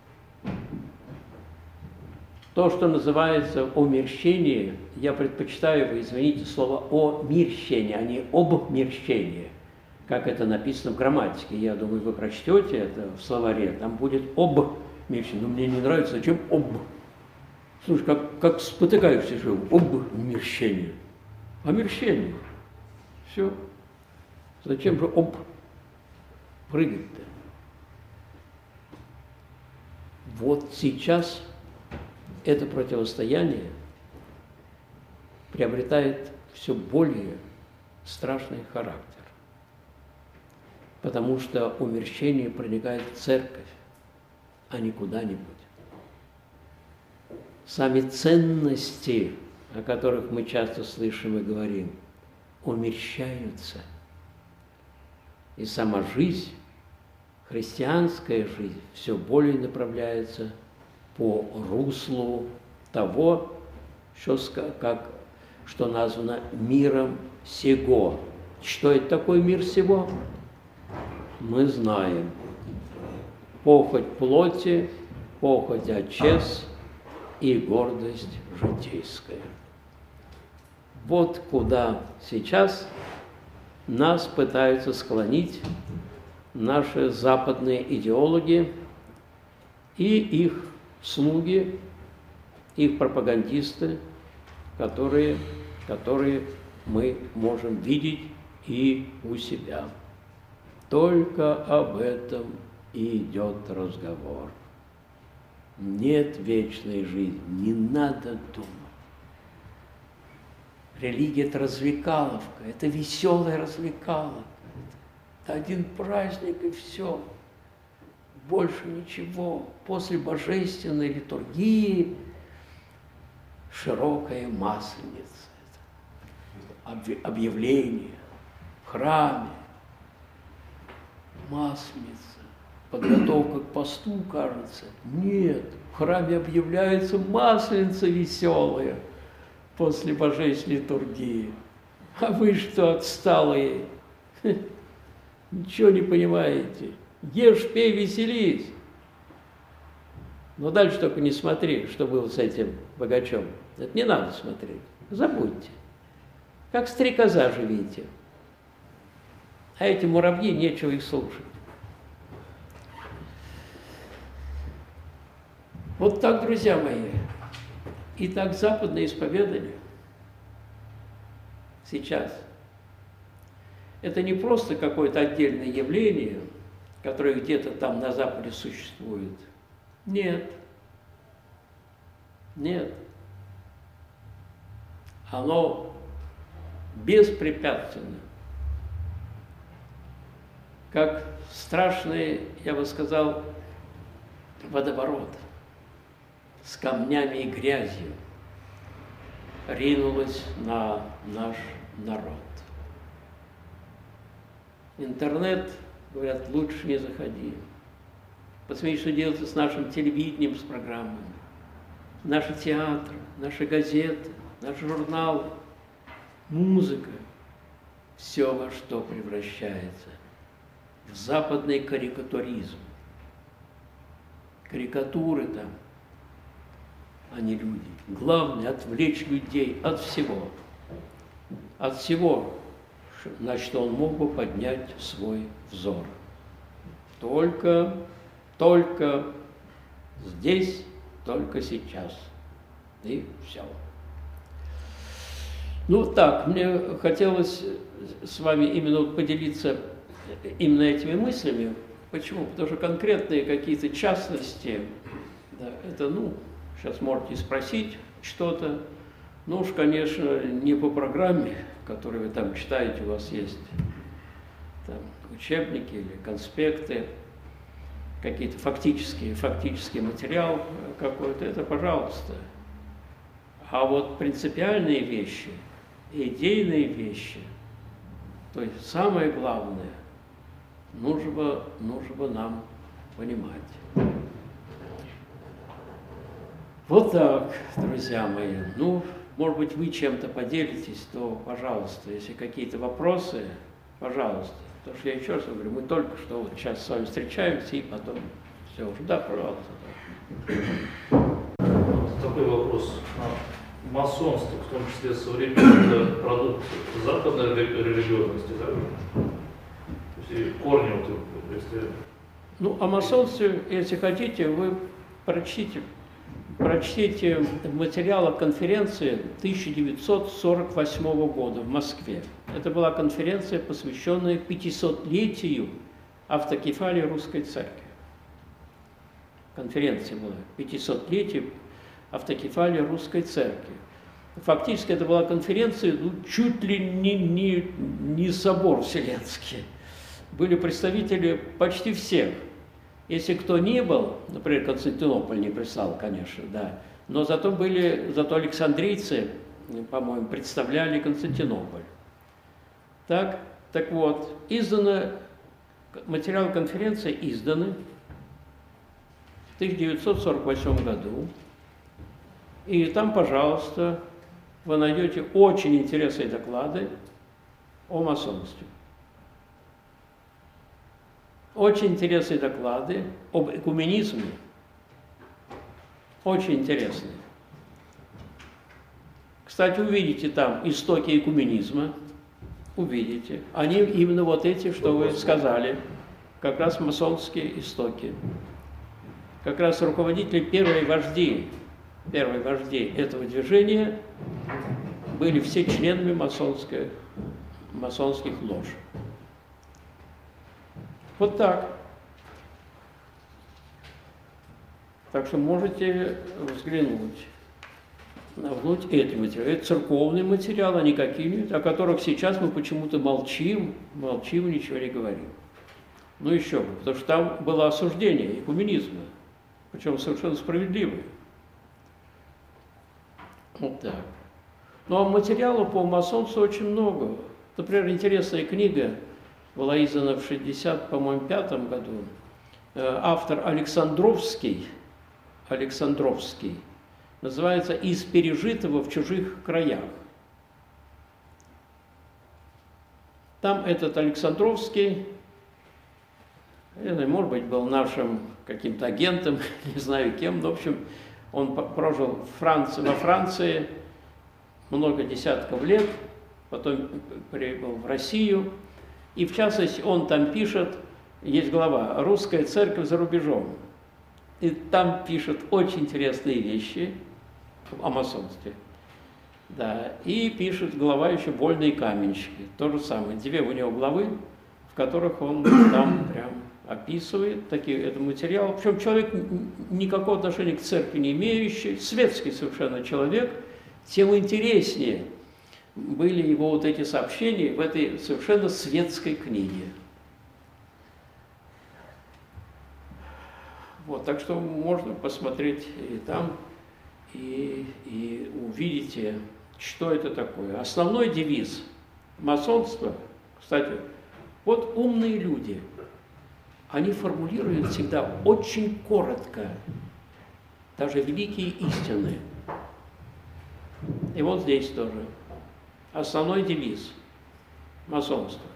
То, что называется омерщение, я предпочитаю, вы извините, слово омерщение, а не обмерщение, как это написано в грамматике. Я думаю, вы прочтете это в словаре, там будет обмерщение. Но мне не нравится, зачем об? Слушай, как, как спотыкаешься же, обмерщение. Омерщение. Все. Зачем же об прыгать-то? Вот сейчас это противостояние приобретает все более страшный характер, потому что умерщение проникает в церковь, а не куда-нибудь. Сами ценности, о которых мы часто слышим и говорим, умерщаются. И сама жизнь, христианская жизнь, все более направляется по руслу того, что, как, что названо миром сего. Что это такое мир сего? Мы знаем. Похоть плоти, похоть очес и гордость житейская. Вот куда сейчас нас пытаются склонить наши западные идеологи и их слуги, их пропагандисты, которые, которые мы можем видеть и у себя. Только об этом и идет разговор. Нет вечной жизни, не надо думать. Религия – это развлекаловка, это веселая развлекаловка. Это один праздник и все. Больше ничего. После божественной литургии широкая масленица. Объявление в храме. Масленица. Подготовка к посту, кажется. Нет. В храме объявляется масленица веселая после божественной литургии. А вы что, отсталые? Ничего не понимаете. Ешь, пей, веселись. Но дальше только не смотри, что было с этим богачом. Это не надо смотреть. Забудьте. Как стрекоза живите. А эти муравьи, нечего их слушать. Вот так, друзья мои. И так западное исповедание сейчас. Это не просто какое-то отдельное явление, которое где-то там на Западе существует. Нет. Нет. Оно беспрепятственно. Как страшный, я бы сказал, водоворот с камнями и грязью ринулось на наш народ. Интернет, говорят, лучше не заходи. Посмотри, что делается с нашим телевидением, с программами. Наши театры, наши газеты, наши журналы, музыка. Все во что превращается. В западный карикатуризм. Карикатуры там, а не люди. Главное – отвлечь людей от всего. От всего, на что он мог бы поднять свой взор. Только, только здесь, только сейчас. И все. Ну так, мне хотелось с вами именно поделиться именно этими мыслями. Почему? Потому что конкретные какие-то частности, да, это, ну, сейчас можете спросить что-то, ну уж, конечно, не по программе, которую вы там читаете, у вас есть там учебники или конспекты, какие-то фактические, фактический материал какой-то, это пожалуйста. А вот принципиальные вещи, идейные вещи, то есть самое главное, нужно бы, нужно бы нам понимать. Вот так, друзья мои. Ну, может быть, вы чем-то поделитесь, то, пожалуйста, если какие-то вопросы, пожалуйста. Потому что я еще раз говорю, мы только что вот сейчас с вами встречаемся, и потом все уже. Да, пожалуйста. Вот такой вопрос. Масонство, в том числе современное, это продукт западной религиозности, да? То есть корни, вот, если... Ну, о масонстве, если хотите, вы прочтите, прочтите в материалах конференции тысяча девятьсот сорок восьмого года в Москве. Это была конференция, посвященная пятисотлетию автокефалии Русской Церкви. Конференция была пятисотлетию автокефалии Русской Церкви. Фактически это была конференция, ну, чуть ли не, не, не собор вселенский. Были представители почти всех. Если кто не был, например, Константинополь не прислал, конечно, да, но зато были, зато александрийцы, по-моему, представляли Константинополь. Так, так вот, издано, материалы конференции изданы в тысяча девятьсот сорок восьмом году. И там, пожалуйста, вы найдете очень интересные доклады о масонстве. Очень интересные доклады об экуменизме. Очень интересные. Кстати, увидите там истоки экуменизма. Увидите. Они именно вот эти, что вы сказали. Как раз масонские истоки. Как раз руководители, первые вожди, первые вожди этого движения были все членами масонской, масонских лож. Вот так. Так что можете взглянуть на внуть эти материалы. Это церковные материалы, а не какие-нибудь, о которых сейчас мы почему-то молчим, молчим и ничего не говорим. Ну еще бы, потому что там было осуждение экуменизма, причем совершенно справедливое. Вот так. Ну а материалов по масонству очень много. Например, интересная книга была издана в шестьдесят, по-моему, пятом году. Автор Александровский, Александровский, называется «Из пережитого в чужих краях». Там этот Александровский, я знаю, может быть, был нашим каким-то агентом, не знаю кем, но, в общем, он прожил в Франции, во Франции много десятков лет, потом прибыл в Россию, И в частности, он там пишет, есть глава «Русская церковь за рубежом». И там пишет очень интересные вещи о масонстве. Да. И пишет глава еще «Вольные каменщики». То же самое. Две у него главы, в которых он там прям описывает такие, это материал. Причем человек никакого отношения к церкви не имеющий, светский совершенно человек, тем интереснее были его вот эти сообщения в этой совершенно светской книге. Вот, так что можно посмотреть и там, и, и увидите, что это такое. Основной девиз масонства, кстати, вот умные люди, они формулируют всегда очень коротко даже великие истины. И вот здесь тоже основной девиз масонства.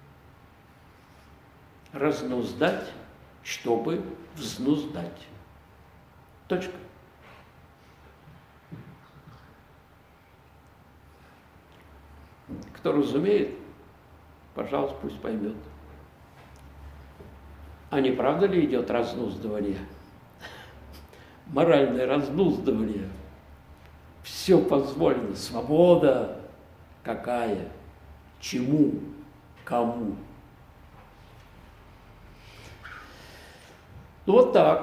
Разнуздать, чтобы взнуздать. Точка. Кто разумеет, пожалуйста, пусть поймет. А не правда ли идет разнуздывание? Моральное разнуздывание. Все позволено. Свобода какая? Чему? Кому? Ну вот так.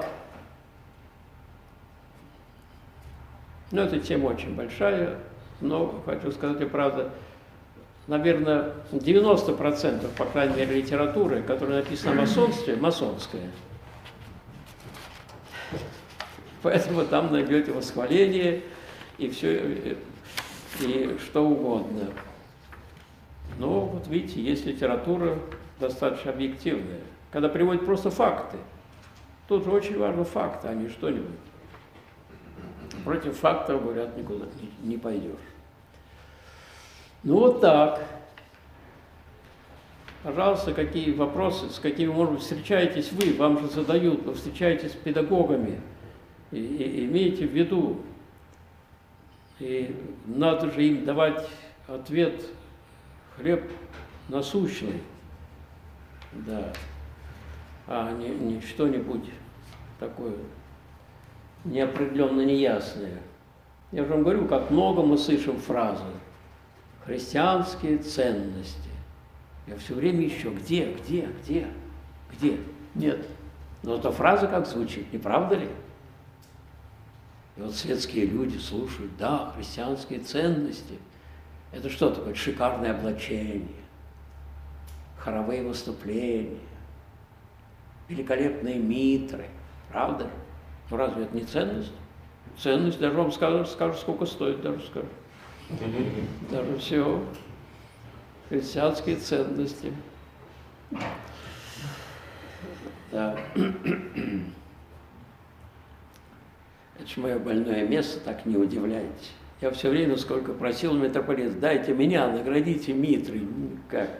Ну, эта тема очень большая, но хочу сказать и правда, наверное, девяносто процентов, по крайней мере, литературы, которая написана о масонстве, масонская. Поэтому там найдете восхваление и все, и что угодно. Но вот видите, есть литература достаточно объективная, когда приводят просто факты. Тут же очень важно факты, а не что-нибудь. Против фактов, говорят, никуда не, не пойдешь. Ну вот так. Пожалуйста, какие вопросы, с какими, может быть, встречаетесь вы, вам же задают, вы встречаетесь с педагогами, и, и имейте в виду, и надо же им давать ответ хлеб насущный, да, а не, не что-нибудь такое неопределенно неясное. Я же вам говорю, как много мы слышим фразы «христианские ценности». Я все время ищу, где, где, где, где? Нет. Но эта фраза как звучит, не правда ли? И вот светские люди слушают, да, христианские ценности. Это что такое? Шикарное облачение, хоровые выступления, великолепные митры. Правда же? Ну разве это не ценность? Ценность, даже вам скажут, скажут, сколько стоит, даже скажут. Даже все. Христианские ценности. Да. Это же мое больное место, так не удивляйтесь. Я все время, сколько просил митрополита, дайте меня, наградите митрой. Никак.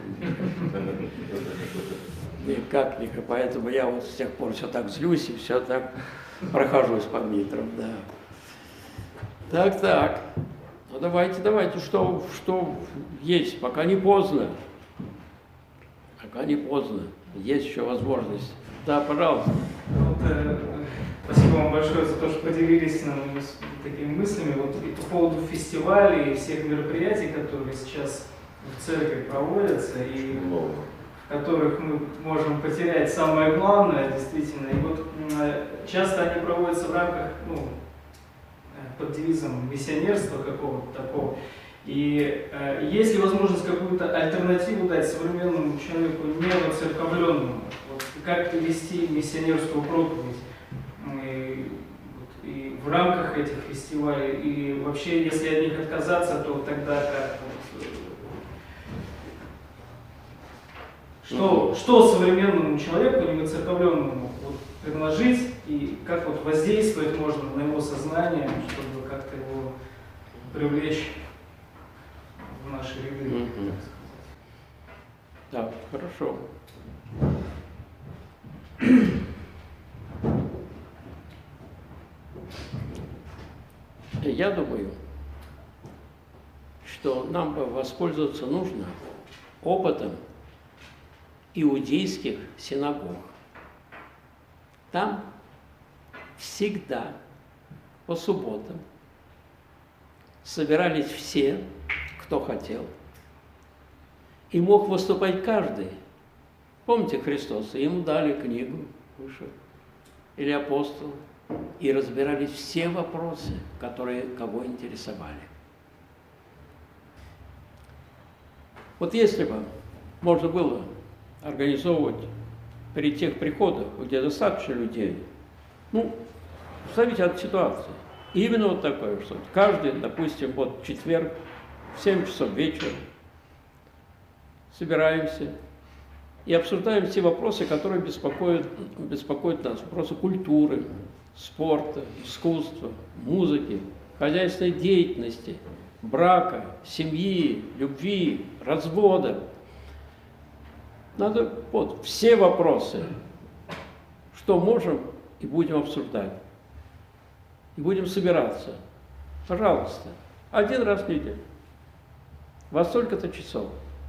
Никак, никак. Поэтому я вот с тех пор все так злюсь и все так прохожусь по митрам, да. Так, так. Ну давайте, давайте, что, что есть, пока не поздно. Пока не поздно. Есть еще возможность. Да, пожалуйста. Вот, э, спасибо вам большое за то, что поделились нам такими мыслями. Вот и по поводу фестивалей и всех мероприятий, которые сейчас в церкви проводятся, и в которых мы можем потерять самое главное, действительно. И вот э, часто они проводятся в рамках, ну, под девизом миссионерства какого-то такого. И э, есть ли возможность какую-то альтернативу дать современному человеку, не воцерковленному? Вот, как вести миссионерскую проповедь и, вот, и в рамках этих фестивалей? И вообще, если от них отказаться, то тогда как? Вот, что, что современному человеку, не воцерковленному, вот, предложить и как вот воздействовать можно на его сознание, чтобы как-то его привлечь в наши ряды, mm-hmm. так сказать. Да, хорошо. Я думаю, что нам воспользоваться нужно опытом иудейских синагог. Там всегда по субботам собирались все, кто хотел, и мог выступать каждый. Помните Христоса? Ему дали книгу, вышел, или апостол, и разбирались все вопросы, которые кого интересовали. Вот если бы можно было организовывать при тех приходах, где достаточно людей, ну, зависит от ситуации. И именно вот такое, что каждый, допустим, вот в четверг в семь часов вечера собираемся и обсуждаем все вопросы, которые беспокоят, беспокоят нас. Вопросы культуры, спорта, искусства, музыки, хозяйственной деятельности, брака, семьи, любви, развода. Надо вот все вопросы, что можем, и будем обсуждать. И будем собираться. Пожалуйста, один раз в неделю. Во столько-то часов.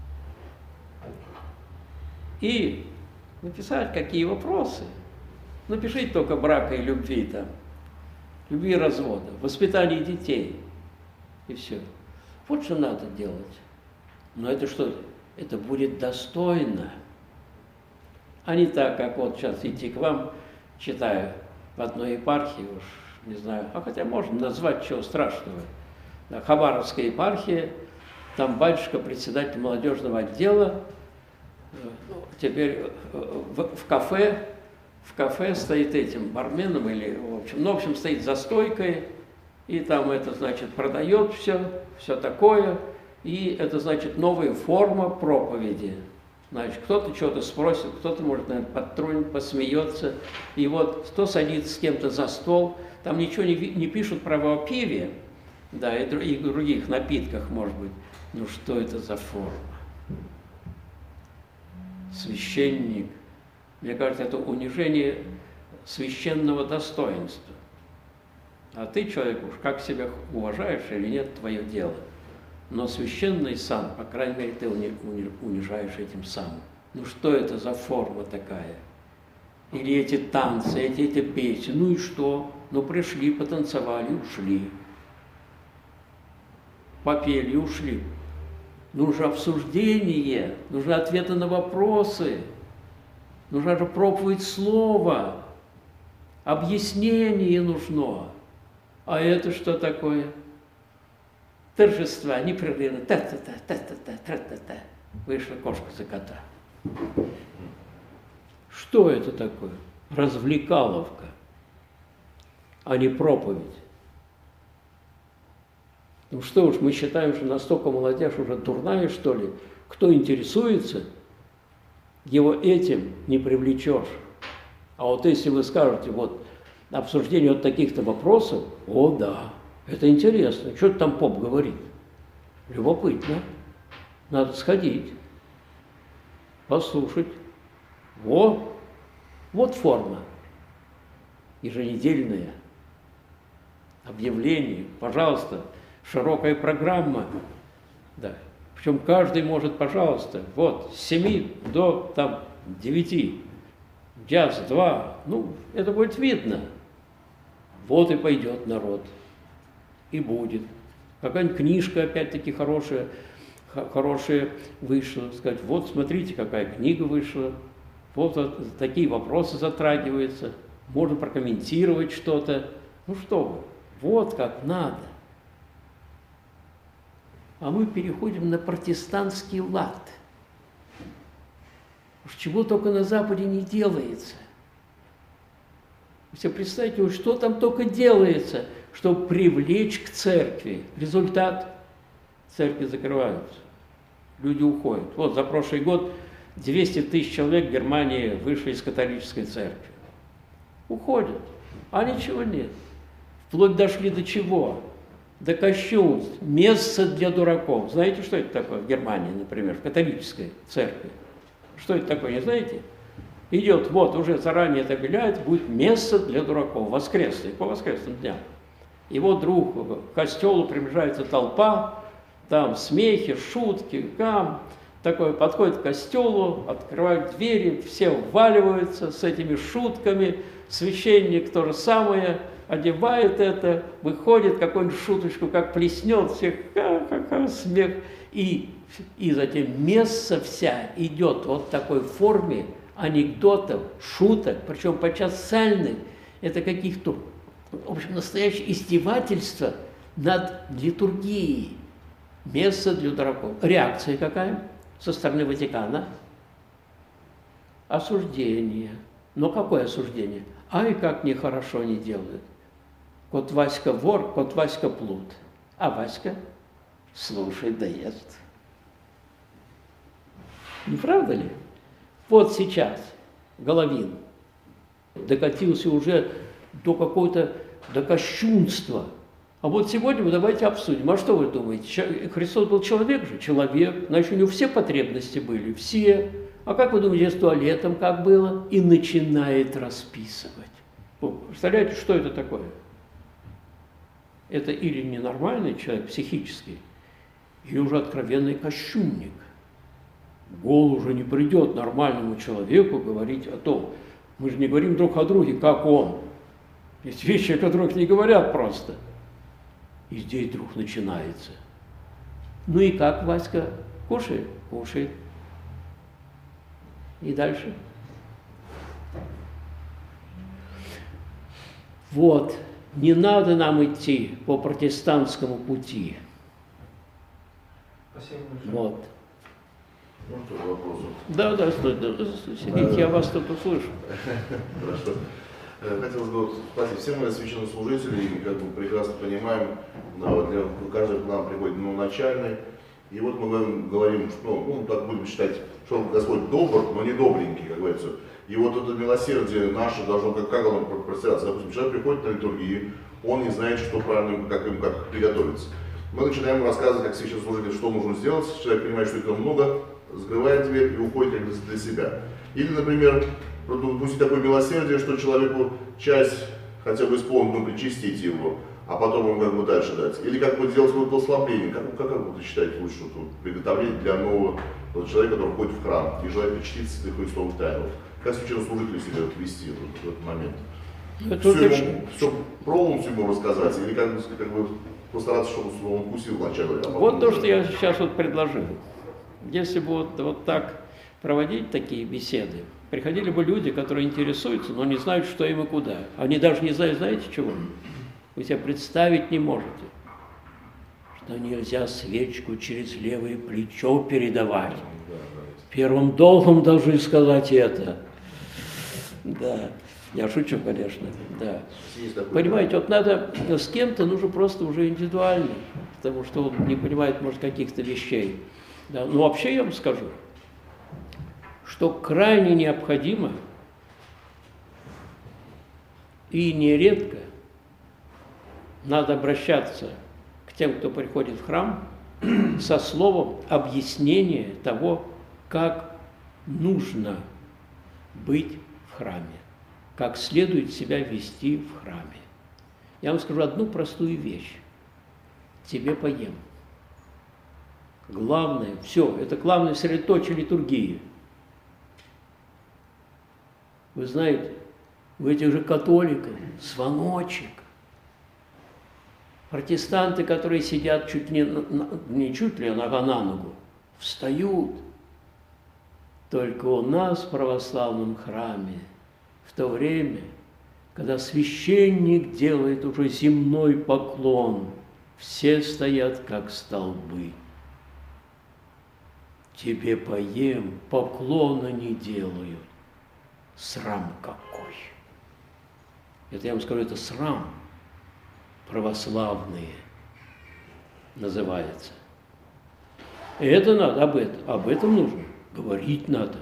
И написать, какие вопросы. Напишите только брака и любви там. Любви и развода. Воспитание детей. И все. Вот что надо делать. Но это что? Это будет достойно. А не так, как вот сейчас идти к вам, читая в одной епархии уж, не знаю, а хотя можно назвать чего страшного. Да, Хабаровская епархия, там батюшка, председатель молодежного отдела, теперь в, в кафе, в кафе стоит этим барменом или, в общем, ну, в общем, стоит за стойкой, и там это, значит, продает все, все такое, и это, значит, новая форма проповеди. Значит, кто-то что-то спросит, кто-то, может, наверное, подтрунит, посмеется, и вот кто садится с кем-то за стол, там ничего не, не пишут про о пиве, да, и, и других напитках, может быть. Ну что это за форма? Священник. Мне кажется, это унижение священного достоинства. А ты, человек, уж как себя уважаешь или нет, твое дело. Но священный сан, по крайней мере, ты унижаешь этим самым. Ну что это за форма такая? Или эти танцы, эти, эти песни, ну и что? Ну пришли, потанцевали, ушли. Попели, ушли. Нужно обсуждение, нужны ответы на вопросы, нужна же проповедь слова, объяснение нужно. А это что такое? Торжества, непрерывно, та-та-та, та-та-та, та-та-та. Вышла кошка за кота. Что это такое? Развлекаловка, а не проповедь. Ну что уж, мы считаем, что настолько молодежь уже дурная, что ли? Кто интересуется, его этим не привлечешь. А вот если вы скажете, вот, обсуждение вот таких-то вопросов, о да, это интересно. Что там поп говорит? Любопытно. Надо сходить, послушать. Во, вот форма. Еженедельное объявление. Пожалуйста, широкая программа. Да. Причем каждый может, пожалуйста, вот, с семи до там, девяти. Час, два. Ну, это будет видно. Вот и пойдет народ. И будет. Какая-нибудь книжка, опять-таки, хорошая, хорошая вышла. Сказать, вот смотрите, какая книга вышла. Вот, вот такие вопросы затрагиваются. Можно прокомментировать что-то. Ну что вы, вот как надо. А мы переходим на протестантский лад. Уж чего только на Западе не делается. Вы себе представьте, что там только делается, чтобы привлечь к церкви. Результат – церкви закрываются, люди уходят. Вот за прошлый год двести тысяч человек в Германии вышли из католической церкви. Уходят, а ничего нет. Вплоть дошли до чего? До кощунств, место для дураков. Знаете, что это такое в Германии, например, в католической церкви? Что это такое, не знаете? Идет, вот, уже заранее это объявляют, будет место для дураков, воскресный, по воскресным дням. И вот вдруг к костелу приближается толпа, там смехи, шутки, там, такой подходит к костелу, открывают двери, все вваливаются с этими шутками, священник то же самое, одевает это, выходит, какую-нибудь шуточку, как плеснет, всех ха-ха-ха, смех, и, и затем месса вся идет вот в такой форме анекдотов, шуток, причем подчас сальных, это каких-то, в общем, настоящее издевательство над литургией. Месса для дураков. Реакция какая со стороны Ватикана? Осуждение. Но какое осуждение? Ай, как нехорошо они делают. Кот Васька вор, кот Васька плут. А Васька слушает да ест. Не правда ли? Вот сейчас Головин докатился уже до какого-то, до кощунства. А вот сегодня мы давайте обсудим. А что вы думаете? Христос был человек же? Человек. Значит, у него все потребности были. Все. А как вы думаете, с туалетом как было? И начинает расписывать. Представляете, что это такое? Это или ненормальный человек, психический, или уже откровенный кощунник. В голову уже не придет нормальному человеку говорить о том. Мы же не говорим друг о друге, как он. Есть вещи, о которых не говорят просто. И здесь вдруг начинается. Ну и как, Васька? Кушает? Кушает. И дальше? Вот. Не надо нам идти по протестантскому пути. Спасибо большое. Вот. Ну, что, вопросы? Да, да, стой, да, сидите, я вас тут услышу. Хорошо. Хотелось бы спросить, все мы священнослужители, и как бы прекрасно понимаем, да, вот для, каждый к нам приходит ну, начальный, и вот мы говорим, говорим ну, ну, так будем считать, что Господь добр, но не добренький, как говорится. И вот это милосердие наше должно, как, как оно простираться. Допустим, человек приходит на литургию, он не знает, что правильно, как им как приготовиться. Мы начинаем рассказывать, как священнослужитель, что нужно сделать, человек понимает, что этого много, закрывает дверь и уходит как для себя. Или, например, допустим, такое милосердие, что человеку часть хотя бы исполнить, ну, причастить его, а потом ему как бы дальше дать. Или как бы сделать какое-то послабление. Как, как, как вы считаете лучше, что приготовление для нового вот, человека, который входит в храм и желает причаститься святых Христовых тайн? Как священнослужители себя вот вести вот, в этот момент? Это все, очень... ему, все полностью ему рассказать, или как, как бы постараться, чтобы он вкусил вначале. А вот то, уже... что я сейчас вот предложил. Если бы вот, вот так проводить такие беседы, приходили бы люди, которые интересуются, но не знают, что им и куда. Они даже не знают, знаете чего? Вы себе представить не можете, что нельзя свечку через левое плечо передавать. Первым долгом должны сказать это. Да, я шучу, конечно, да. Понимаете, вот надо, с кем-то нужно просто уже индивидуально, потому что он не понимает, может, каких-то вещей. Да. Но вообще я вам скажу, что крайне необходимо и нередко надо обращаться к тем, кто приходит в храм, со словом объяснения того, как нужно быть в храме, как следует себя вести в храме. Я вам скажу одну простую вещь. Тебе поем. Главное, все, это главное средоточие литургии. Вы знаете, у этих же католиков звоночек. Протестанты, которые сидят чуть ли, не чуть ли, а нога на ногу, встают. Только у нас в православном храме в то время, когда священник делает уже земной поклон, все стоят как столбы. Тебе поем, поклона не делают. Срам какой! Это я вам скажу, это срам православные называется. И это надо, об этом, об этом нужно. Говорить надо.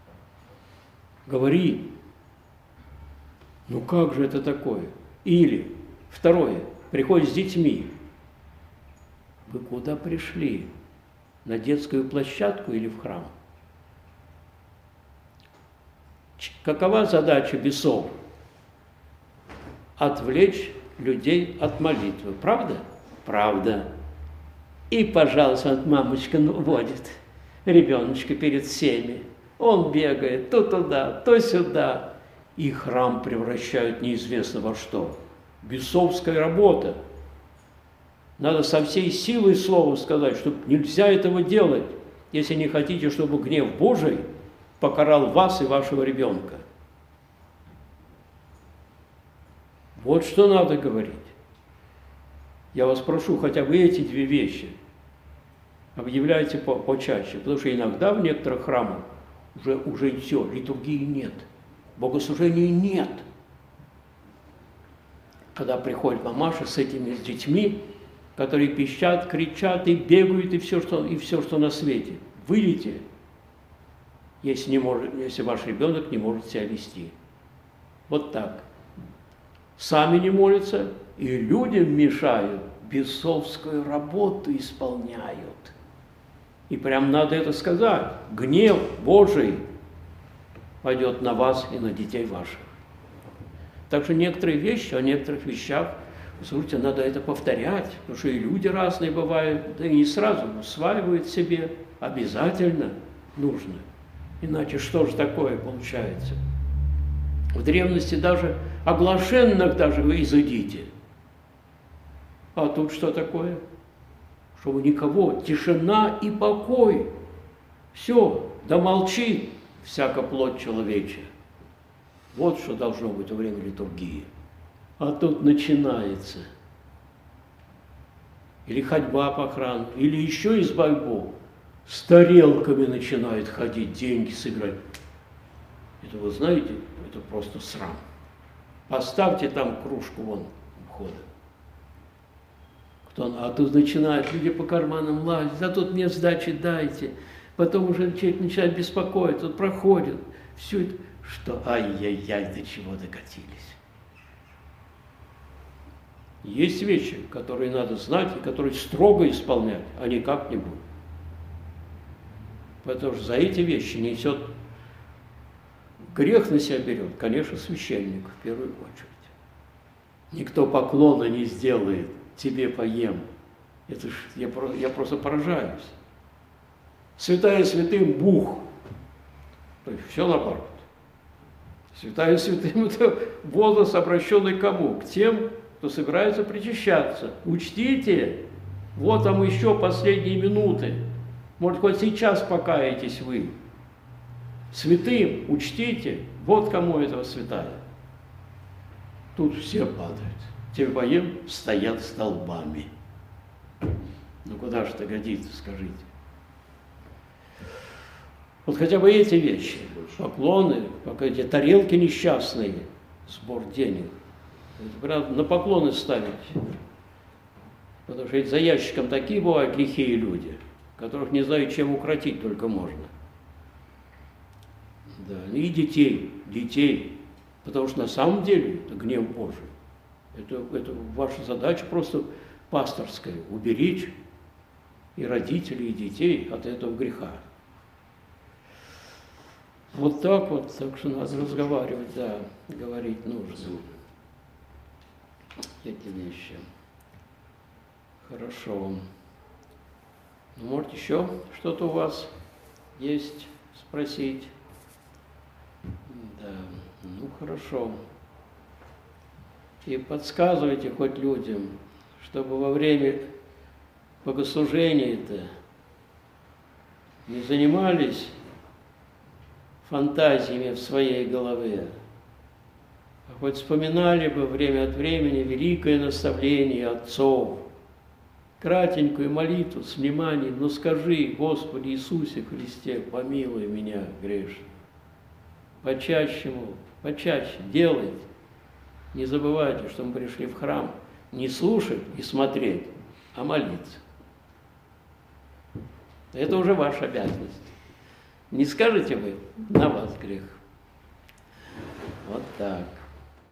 Говори. Ну как же это такое? Или, второе, приходишь с детьми. Вы куда пришли? На детскую площадку или в храм? Какова задача бесов? Отвлечь людей от молитвы. Правда? Правда. И, пожалуйста, от мамочка водит. ребеночка перед всеми. Он бегает то туда, то сюда. И храм превращают неизвестно во что. Бесовская работа. Надо со всей силой слова сказать, что нельзя этого делать, если не хотите, чтобы гнев Божий покарал вас и вашего ребенка. Вот что надо говорить. Я вас прошу, хотя бы эти две вещи объявляйте по почаще, потому что иногда в некоторых храмах уже, уже все, литургии нет, богослужения нет. Когда приходит мамаша с этими с детьми, которые пищат, кричат и бегают, и все, что, и все, что на свете. Выйдите, если, не может, если ваш ребенок не может себя вести. Вот так. Сами не молятся, и людям мешают, бесовскую работу исполняют. И прям надо это сказать. Гнев Божий пойдет на вас и на детей ваших. Так что некоторые вещи, о некоторых вещах, слушайте, надо это повторять, потому что и люди разные бывают, да и не сразу усваивают себе, обязательно нужно. Иначе что же такое получается? В древности даже оглашенных даже вы изыдите. А тут что такое? Чтобы никого, тишина и покой. Все, да молчи, всяка плоть человечья. Вот что должно быть во время литургии. А тут начинается. Или ходьба по храму, или еще избавь Бог. С тарелками начинает ходить, деньги собирать. Это вы знаете, это просто срам. Поставьте там кружку вон у входа. Кто, а тут начинают люди по карманам лазить, да тут мне сдачи дайте. Потом уже человек начинает беспокоиться, тут проходит. Все это, что ай-яй-яй, до чего докатились. Есть вещи, которые надо знать и которые строго исполнять, а не как-нибудь. Потому что за эти вещи несет грех на себя берет, конечно, священник в первую очередь. Никто поклона не сделает, тебе поем. Это ж, я, я просто поражаюсь. Святая святым Бух. То есть все наоборот. Святая святым – это возглас, обращенный к кому? К тем, кто собирается причащаться. Учтите, вот там еще последние минуты. Может, хоть сейчас покаетесь вы. Святым учтите, вот кому этого святая. Тут все падают. Тебе поем, стоят столбами. Ну куда же это годится, скажите? Вот хотя бы эти вещи, поклоны, пока эти тарелки несчастные, сбор денег, это на поклоны ставить. Потому что за ящиком такие бывают лихие люди, которых не знаю, чем укротить только можно. Да, и детей, детей, потому что на самом деле это гнев Божий. Это, это ваша задача просто пасторская, уберечь и родителей, и детей от этого греха. Вот так вот, так что надо разговаривать, да, говорить нужно. Эти вещи. Хорошо. Ну, может, еще что-то у вас есть спросить? Да, ну хорошо. И подсказывайте хоть людям, чтобы во время богослужения-то не занимались фантазиями в своей голове, а хоть вспоминали бы время от времени великое наставление отцов, кратенькую молитву с вниманием: «Ну скажи, Господи Иисусе Христе, помилуй меня, грешного». Почаще, мол, почаще делайте. Не забывайте, что мы пришли в храм не слушать и смотреть, а молиться. Это уже ваша обязанность. Не скажете вы, на вас грех. Вот так.